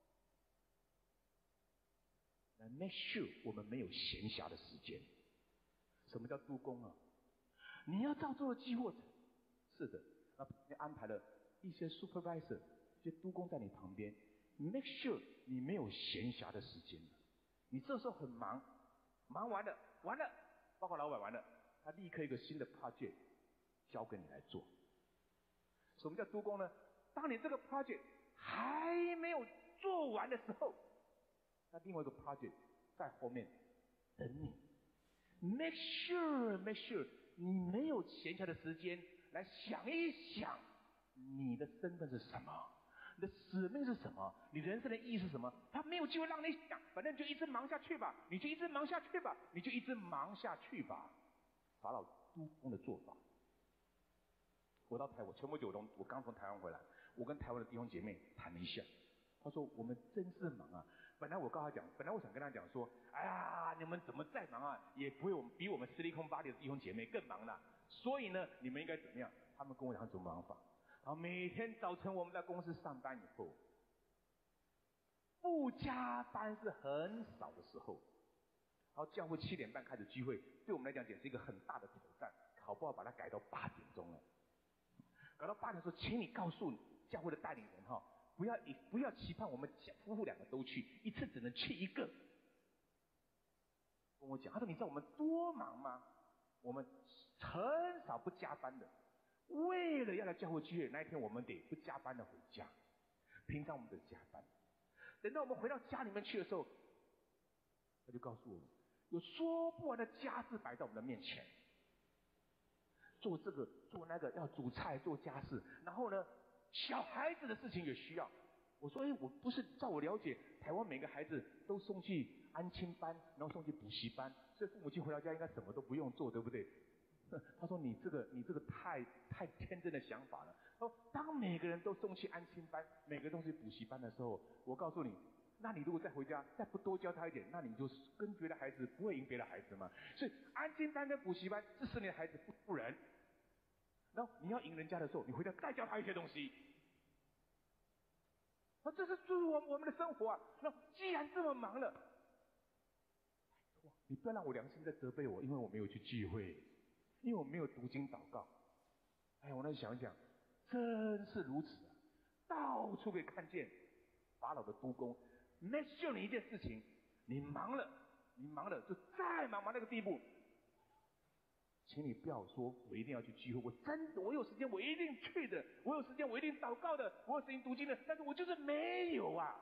来 make sure 我们没有闲暇的时间。什么叫督工啊？ 你要照做的计划。是的，你安排了一些 supervisor， 一些督工在你旁边 ，make sure 你没有闲暇的时间。你这时候很忙，忙完了，报告老板完了，他立刻一个新的 project 交给你来做。什么叫督工呢？当你这个 project 还没有做完的时候，那另外一个 project 在后面等你。make sure 你没有闲暇的时间来想一想你的身份是什么，你的使命是什么，你人生的意义是什么。他没有机会让你想，反正你就一直忙下去吧，你就一直忙下去吧。法老督工的做法。我到台湾前不久我刚从台湾回来，我跟台湾的弟兄姐妹谈了一下，他说我们真是忙啊。本来我想跟他讲说，哎呀，你们怎么再忙啊，也不会比我们Silicon Valley的弟兄姐妹更忙了。所以呢，你们应该怎么样？他们跟我讲怎么忙法。然后每天早晨我们在公司上班以后，不加班是很少的时候。然后教会7点半开始聚会，对我们来讲简直是一个很大的挑战，好不好把它改到8点钟了？搞到8点说，请你告诉教会的带领人哈，不要期盼我们夫妇2个都去，一次只能去1个。跟我讲，他说你知道我们多忙吗？我们很少不加班的，为了要来教会聚会那一天，我们得不加班的回家。平常我们得加班，等到我们回到家里面去的时候，他就告诉我们，有说不完的家事摆在我们的面前。做这个做那个，要煮菜做家事，然后呢小孩子的事情也需要。我说我不是照我了解，台湾每个孩子都送去安亲班，然后送去补习班，所以父母亲回到家应该什么都不用做，对不对？他说你这个太天真的想法了。他说当每个人都送去安亲班，每个人都去补习班的时候，我告诉你，那你如果再回家再不多教他一点，那你就跟别的孩子不会赢别的孩子嘛。所以安亲班跟补习班是使你的孩子不仁。然后你要赢人家的时候，你回家再教他一些东西。这是注入我们的生活啊。那既然这么忙了，你不要让我良心再责备我，因为我没有去聚会，因为我没有读经祷告。哎呀，我那想一想，真是如此啊！到处可以看见法老的督工，make sure你一件事情，你忙了就再忙那个地步。请你不要说我一定要去聚会，我有时间我一定去的，我有时间我一定祷告的，我有时间读经的，但是我就是没有啊。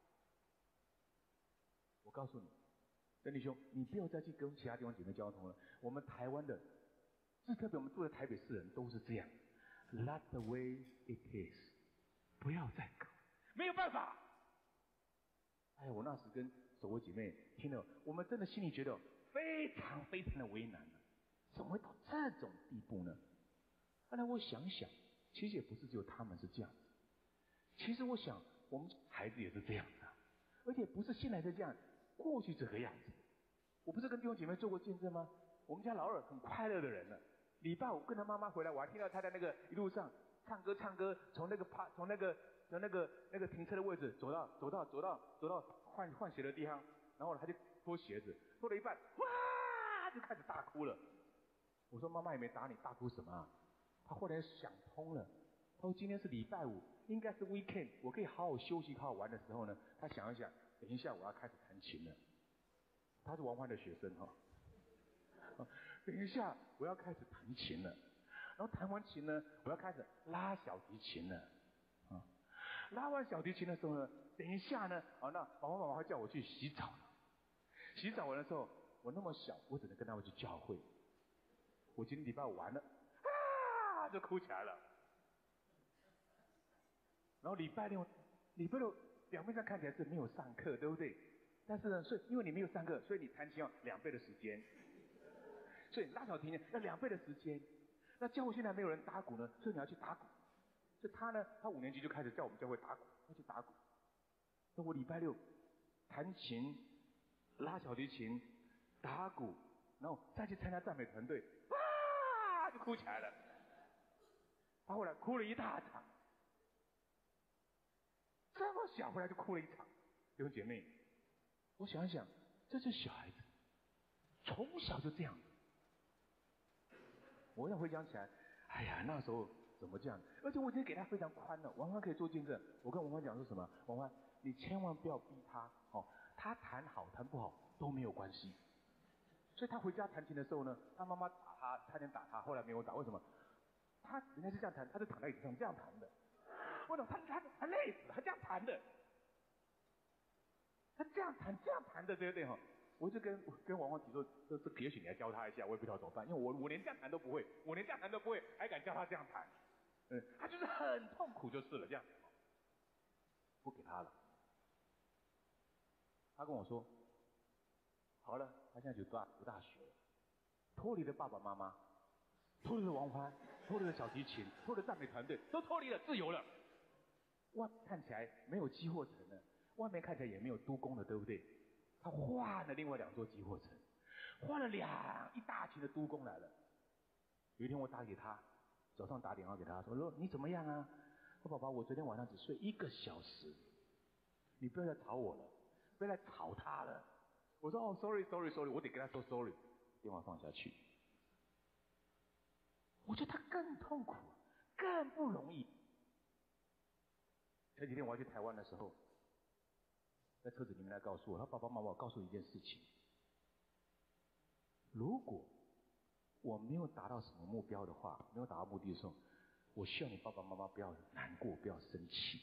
我告诉你，真弟兄，你不要再去跟其他地方姐妹交通了。我们台湾的，特别我们住在台北市人都是这样 ，Let the way it is， 不要再搞，没有办法。哎呀，我那时跟守卫姐妹听了，我们真的心里觉得非常非常的为难。怎么会到这种地步呢？后来我想想，其实也不是只有他们是这样子。其实我想，我们孩子也是这样子啊，而且不是现在是这样，过去这个样子。我不是跟弟兄姐妹做过见证吗？我们家老二很快乐的人了。礼拜5跟他妈妈回来，我还听到他在那个一路上唱歌，从那个停车的位置走到换鞋的地方，然后他就脱鞋子，脱了一半，哇，就开始大哭了。我说妈妈也没打你，大哭什么啊？他后来想通了，他说今天是礼拜5，应该是 weekend， 我可以好好休息好好玩的时候呢，他想一想，等一下我要开始弹琴了。他是王欢的学生哈，等一下我要开始弹琴了，然后弹完琴呢，我要开始拉小提琴了，拉完小提琴的时候呢，等一下呢，那爸爸妈妈会叫我去洗澡了。洗澡完的时候，我那么小，我只能跟他们去教会。我今天礼拜5完了，就哭起来了。然后礼拜六表面上看起来是没有上课，对不对？但是呢，因为你没有上课，所以你弹琴要2倍的时间，所以拉小提琴要2倍的时间。那教会现在没有人打鼓呢，所以你要去打鼓。所以他5年级就开始叫我们教会打鼓，要去打鼓。那我礼拜6弹琴、拉小提琴、打鼓，然后再去参加赞美团队，就哭起来了。他后来哭了一大场，这么小回来就哭了一场。弟兄姐妹，我想一想，这是小孩子，从小就这样。 我现在回想起来，哎呀，那时候怎么这样？而且我已经给他非常宽了，王欢可以做见证。我跟王欢讲说什么？王欢，你千万不要逼他哦，他弹好弹不好都没有关系。所以他回家弹琴的时候呢，他妈妈打他，差点打他，后来没有打，为什么？人家是这样弹，他就躺在椅子上这样弹的。为什么？他累死了，他这样弹的。他这样弹的，对不对哈？我就跟王欢提说，这也许你来教他一下，我也不知道怎么办，因为我连这样弹都不会，还敢教他这样弹？他就是很痛苦就是了，这样。不给他了。他跟我说，好了，他现在就读大学了，脱离了爸爸妈妈，脱离了王欢，脱离了小提琴，脱离了赞美团队，都脱离了，自由了。哇，看起来没有积货城了，外面看起来也没有督工了，对不对？他换了另外2座积货城，换了一大群的督工来了。有一天我打给他，早上打电话给他说：“你怎么样啊？”说：“宝宝，我昨天晚上只睡1个小时，你不要再吵我了，不要再吵他了。”我说：“哦 ，sorry， 我得跟他说 sorry。”电话放下去。我觉得他更痛苦，更不容易。前几天我要去台湾的时候，在车子里面来告诉我，他爸爸妈妈，我告诉你一件事情：如果我没有达到什么目标的话，没有达到目的的时候，我希望你爸爸妈妈不要难过，不要生气。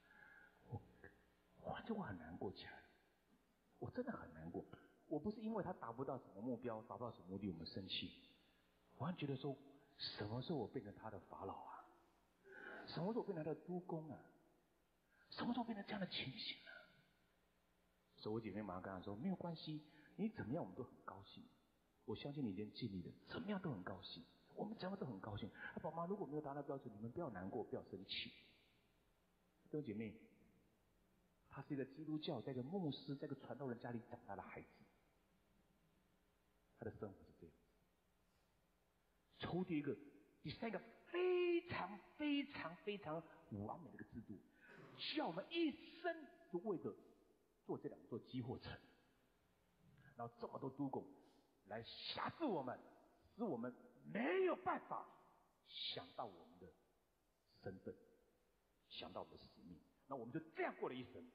我很难过起来，我真的很难过。我不是因为他达不到什么目标，达不到什么目的我们生气，我还觉得说，什么时候我变成他的法老啊？什么时候变成他的督工啊？什么时候变成这样的情形啊？所以我姐妹马上跟他说，没有关系，你怎么样我们都很高兴。我相信你已经尽力了，怎么样都很高兴，我们怎么都很高兴。宝妈如果没有达到标准，你们不要难过，不要生气。弟兄姐妹，他是一个基督教，在一个牧师，在一个传道人家里长大的孩子，他的生活是这样。抽第三个非常完美的一个制度，需要我们一生都为着做这2座积货城，然后这么多督工来辖制我们，使我们没有办法想到我们的身份，想到我们的使命，那我们就这样过了一生。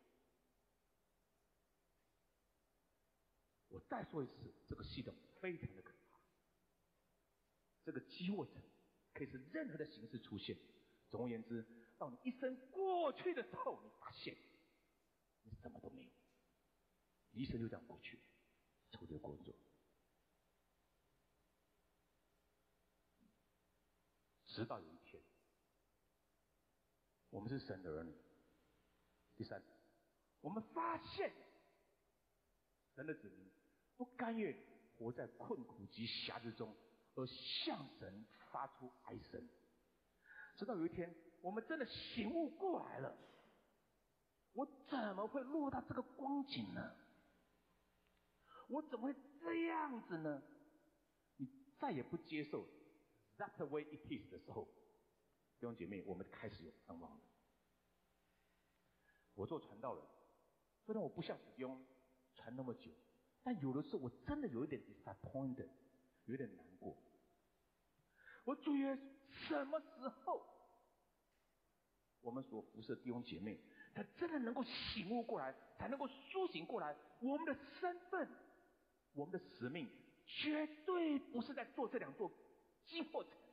我再说一次，这个系统非常的可怕。这个积货城可以是任何的形式出现。总而言之，到你一生过去的时候，你发现你什么都没有，你一生就这样过去，抽着工作，直到有一天，我们是神的儿女。第3，我们发现神的子民不甘愿活在困苦及辖制中，而向神发出哀声。直到有一天，我们真的醒悟过来了，我怎么会落到这个光景呢？我怎么会这样子呢？你再也不接受 that way it is 的时候，弟兄姐妹，我们开始有盼望了。我做传道人，虽然我不像子兄传那么久，但有的时候我真的有一点 disappointed， 有点难过。我主耶稣，什么时候我们所服侍的弟兄姐妹才真的能够醒悟过来，才能够苏醒过来，我们的身份，我们的使命绝对不是在做这2座积货城，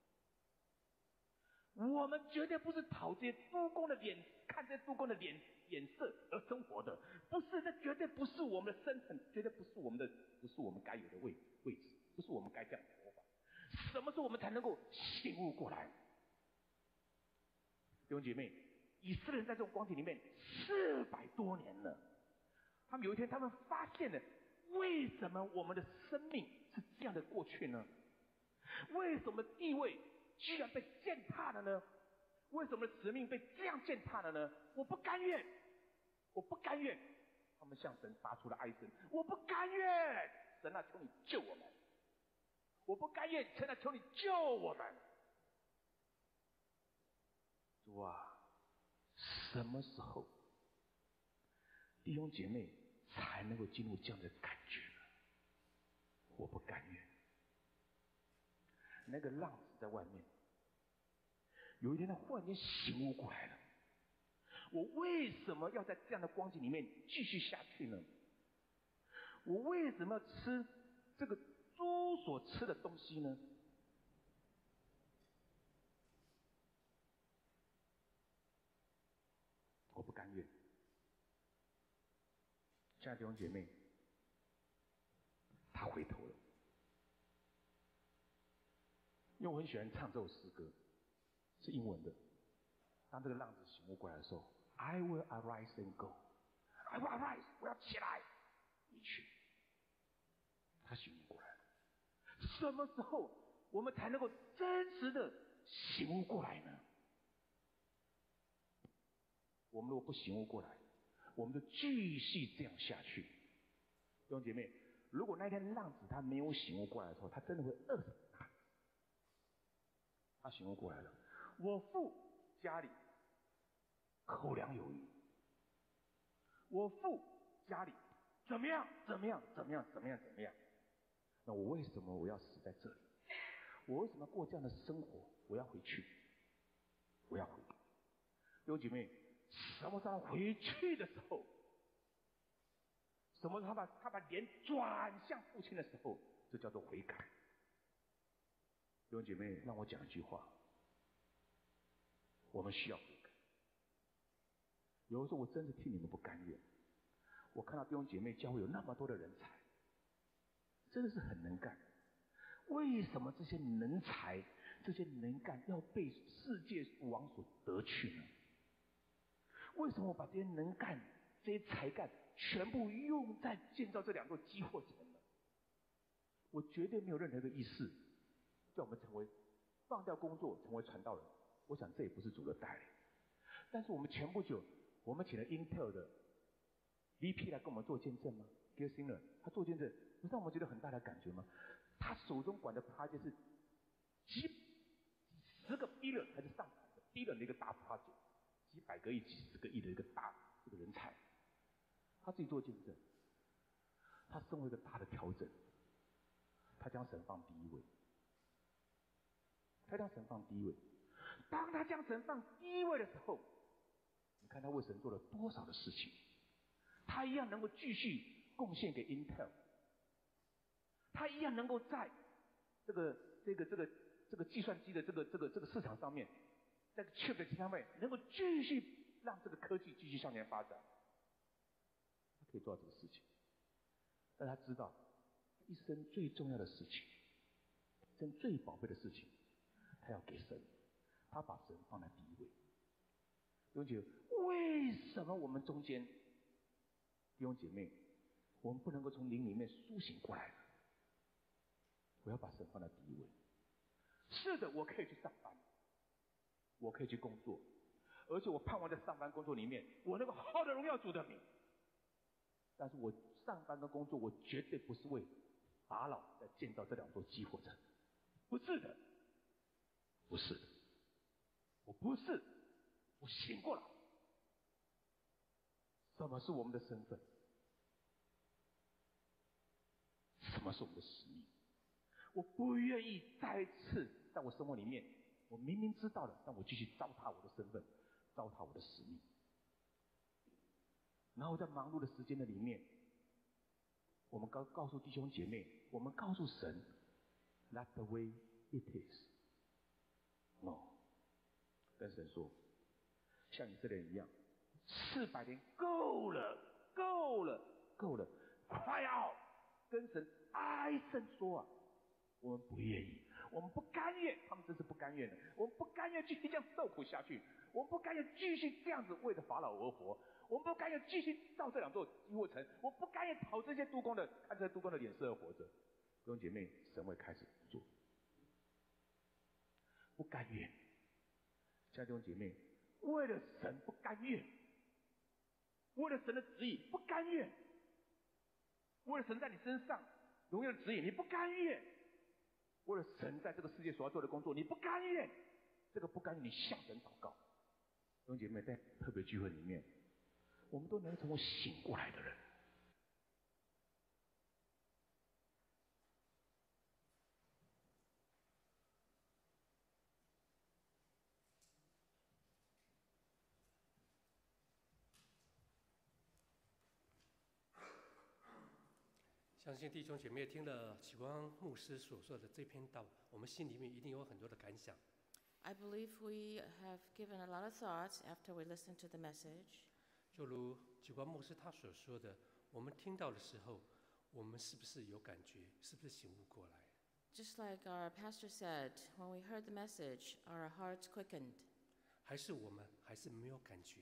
我们绝对不是讨这些督工的脸，看这些督工的脸色而生活的，不是，这绝对不是我们的身份，绝对不是我们该有的位置，不是我们该这样活法。什么时候我们才能够醒悟过来？弟兄姐妹，以色列人在这种光景里面400多年了，他们有一天他们发现了，为什么我们的生命是这样的过去呢？为什么地位居然被践踏了呢？为什么使命被这样践踏了呢？我不甘愿，他们向神发出了哀声，我不甘愿，神啊，求你救我们！我不甘愿，神啊，求你救我们！主啊，什么时候弟兄姐妹才能够进入这样的感觉呢？我不甘愿。 那个浪子在外面。有一天，他忽然间醒悟过来了：我为什么要在这样的光景里面继续下去呢？我为什么要吃这个猪所吃的东西呢？我不甘愿。亲爱的弟兄姐妹，他回头了。因为我很喜欢唱这首诗歌，是英文的。当这个浪子醒悟过来的时候 ，I will arise and go. I will arise， 我要起来，你去。他醒悟过来了。什么时候我们才能够真实的醒悟过来呢？我们如果不醒悟过来，我们就继续这样下去。弟兄姐妹，如果那天浪子他没有醒悟过来的时候，他真的会饿死。他醒悟过来了，我父家里口粮有余，我父家里怎么样？那我为什么我要死在这里？我为什么要过这样的生活？我要回去，我要回去。弟兄姐妹，什么时候回去的时候，什么时候他把脸转向父亲的时候，这叫做悔改。弟兄姐妹，让我讲一句话：我们需要悔改。有的时候我真是替你们不甘愿。我看到弟兄姐妹教会有那么多的人才，真的是很能干。为什么这些人才、这些能干要被世界王所得去呢？为什么我把这些能干、这些才干全部用在建造这两座基货城呢？我绝对没有任何的意思叫我们成为放掉工作成为传道人，我想这也不是主的带领。但是我们前不久，我们请了 Intel 的 VP 来跟我们做见证吗 ？Gil Singer 他做见证，不让我们觉得很大的感觉吗？他手中管的 project 是几十个 billion 还是上百个 billion 的一个大 project， 几百个亿、几十个亿的一个大这个人才，他自己做见证。他身为一个大的调整，他将神放第一位。他将神放第一位。当他将神放第一位的时候，你看他为神做了多少的事情。他一样能够继续贡献给 Intel， 他一样能够在这个计算机的这个市场上面，在 chip 的上面能够继续让这个科技继续向前发展。他可以做到这个事情，但他知道一生最重要的事情，一生最宝贝的事情，他要给神，他把神放在第一位。弟兄姐妹，为什么我们中间弟兄姐妹，我们不能够从灵里面苏醒过来呢？我要把神放在第一位。是的，我可以去上班，我可以去工作，而且我盼望在上班工作里面，我能够好好的荣耀主的名。但是我上班跟工作，我绝对不是为法老在建造这两座基货城，不是的，不是的，我不是，我醒过来。什么是我们的身份？什么是我们的使命？我不愿意再一次在我生活里面，我明明知道了，但我继续糟蹋我的身份，糟蹋我的使命。然后在忙碌的时间的里面，我们告诉弟兄姐妹，我们告诉神 ，That's the way it is。No， 跟神说，像以色列人一样，400年够了，够了，够了，快要跟神哀声说啊，我们不愿意，我们不甘愿，他们真是不甘愿的，我们不甘愿继续这样受苦下去，我们不甘愿继续这样子为了法老而活，我们不甘愿继续造这两座基货城，我不甘愿讨这些督工的看这些督工的脸色而活着。弟兄姐妹，神会开始做，不甘愿。亲爱的弟兄姐妹，为了神不甘愿，为了神的旨意不甘愿，为了神在你身上荣耀的旨意你不甘愿，为了神在这个世界所要做的工作你不甘愿，这个不甘愿你向神祷告。弟兄姐妹，在特别聚会里面，我们都能成为醒过来的人。 相信弟兄姐妹听了启光牧师所说的这篇道，我们心里面一定有很多的感想。 I believe we have given a lot of thoughts after we listened to the message. 就如启光牧师他所说的，我们听到的时候，我们是不是有感觉？是不是醒悟过来？ Just like our pastor said, when we heard the message, our hearts quickened. 还是我们还是没有感觉？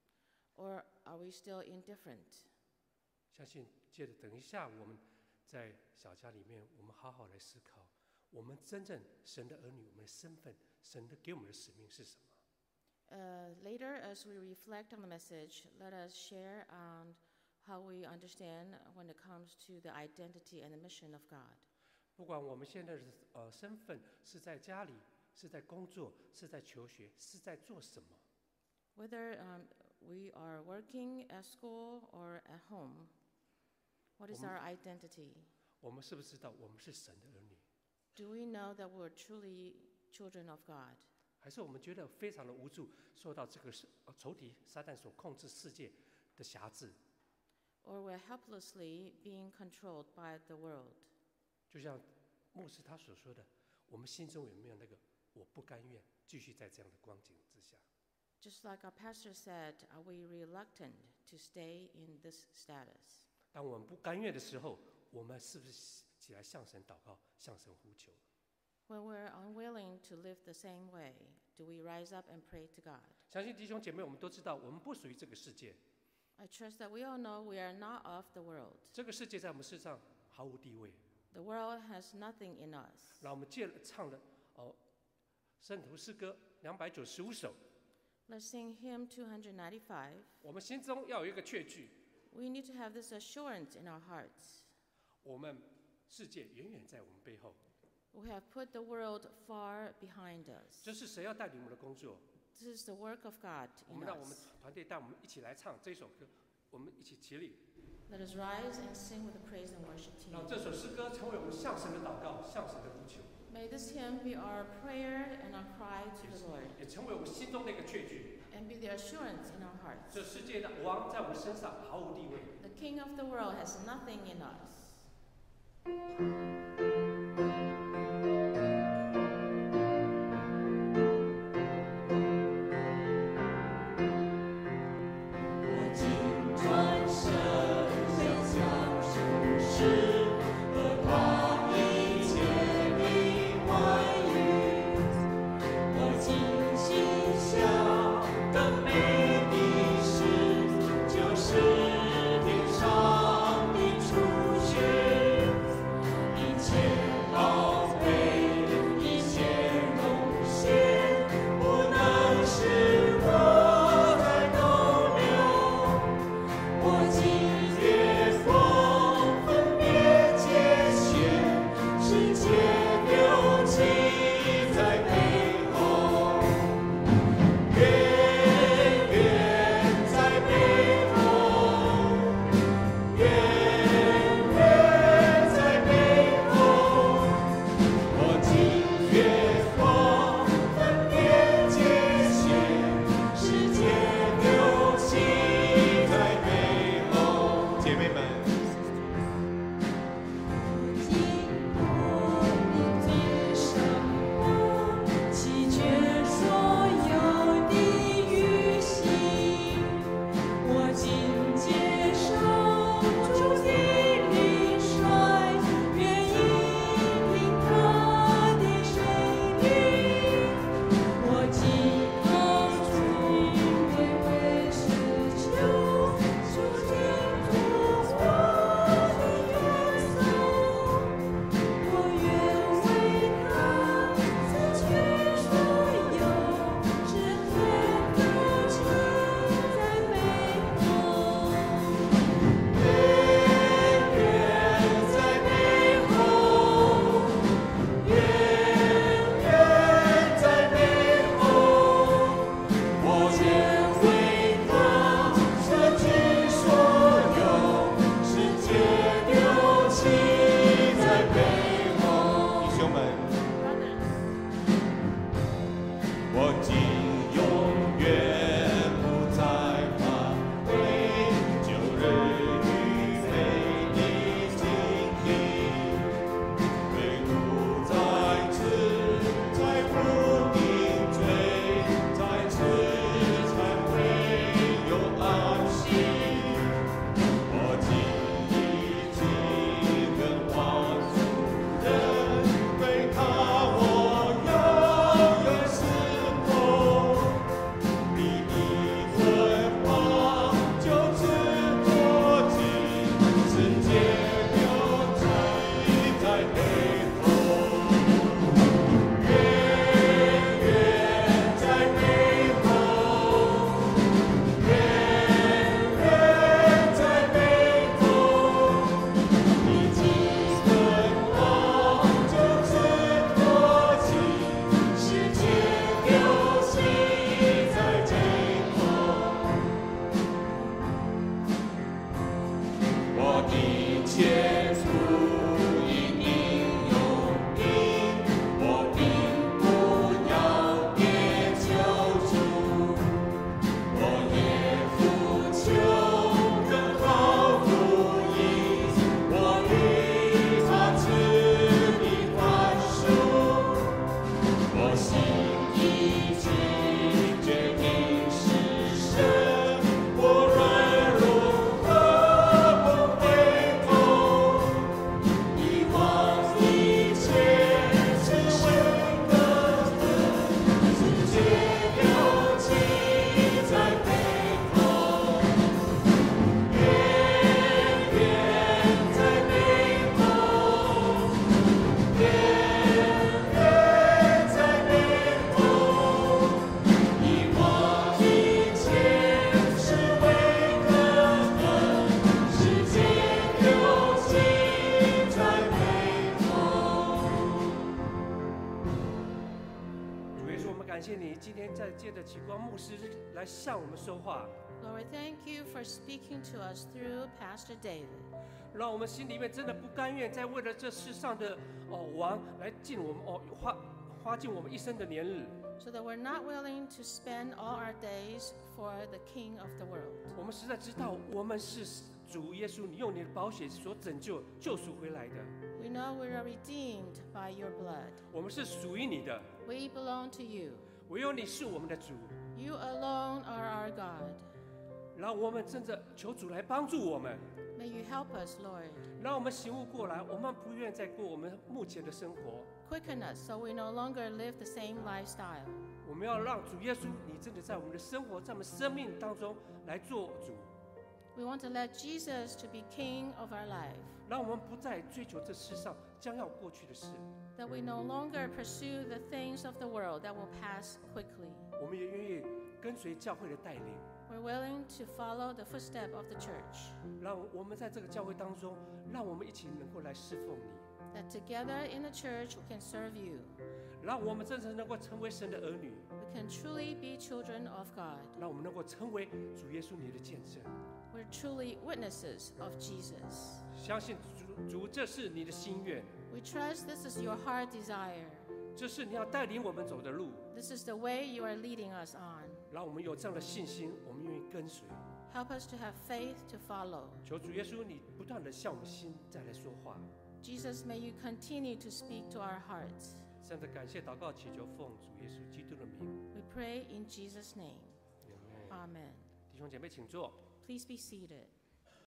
Or are we still indifferent? 相信接着等一下我们在小家里面，我们好好来思考，我们真正神的儿女，我们的身份，神的给我们的使命是什么？ Later, as we reflect on the message, let us share on how we understand when it comes to the identity and the mission of God. 不管我们现在的身份是在家里，是在工作，是在求学，是在做什么？ Whether we are working at school or at home, what is our identity? 我们是不是知道我们是神的儿女？ Do we know that we're truly children of God? 还是我们觉得非常的无助，受到这个仇敌撒旦所控制世界的辖制？ Or we're helplessly being controlled by the world? 就像牧师他所说的，我们心中有没有那个我不甘愿继续在这样的光景之下？ Just like our pastor said, are we reluctant to stay in this status? 当我们不甘愿的时候，我们是不是起来向神祷告，向神呼求？ When we're unwilling to live the same way, do we rise up and pray to God? 相信弟兄姐妹，我们都知道，我们不属于这个世界， I trust that we all know we are not of the world. 这个世界在我们身上毫无地位。 The world has nothing in us. 让我们借了唱的圣徒诗歌295首， Let's sing hymn 295. 我们心中要有一个确据， We need to have this assurance in our hearts. 我们世界远远在我们背后。 We have put the world far behind us. 这是谁要带领我们的工作？ This is the work of God 我 in 们让我们 us. 团队带我们一起来唱这首歌，我们一起起立， Let us rise and sing with the praise and worship team. 让这首诗歌成为我们向神的祷告，向神的呼求， May this hymn be our prayer and our cry to the Lord, 也成为我们心中的一个确据。 and be the assurance in our hearts. 这世界的王在我们身上毫无地位。 The King of the world has nothing in us. 我尽转身微笑属实，和他一切的话语。我尽心想更美的事，就是天上的初始，一切切足以应用你，我并不要别救主，我也不求更好福音，我与他旨意宽恕，我心已经决定是神，我软弱和不回头，遗忘一切只为个人，世界流尽在背后，远远在背后，远远在背后，遗忘一切只为个人，世界流尽在背后。 主耶稣，我们感谢你，今天在借着启光牧师来向我们说话， Lord, thank you for speaking to us through Pastor David. 让我们心里面真的不甘愿再为了这世上的王来尽我们花尽我们一生的年日。 So that we're not willing to spend all our days for the King of the world. 我们实在知道我们是主耶稣，你用你的宝血所拯救、救赎回来的， We know we are redeemed by your blood. 我们是属于你的， We belong to you. 唯有你是我们的主。 You alone are our God. 让我们真的求主来帮助我们， May you help us, Lord. 让我们醒悟过来，我们不愿再过我们目前的生活， Quicken us so we no longer live the same lifestyle. 我们要让主耶稣，你真的在我们的生活、在我们生命当中来做主， We want to let Jesus to be King of our life. 让我们不再追求这世上将要过去的事， That we no longer pursue the things of the world that will pass quickly. 我们也愿意跟随教会的带领， We're willing to follow the footstep of the church. 让我们在这个教会当中，让我们一起能够来侍奉你， That together in the church we can serve you. 让我们真正能够成为神的儿女， We can truly be children of God. 让我们能够成为主耶稣你的见证。 We're truly witnesses of Jesus. 相信主，这是你的心愿， We trust this is your heart desire. 这是你要带领我们走的路。 This is the way you are leading us on. 让我们有这样的信心，我们愿意跟随。 Help us to have faith to follow. 求主耶稣，你不断的向我们心再来说话。 Jesus, may you continue to speak to our hearts. 这样的感谢祷告，祈求奉主耶稣基督的名。 We pray in Jesus' name. Amen. 弟兄姐妹，请坐。 Please be seated.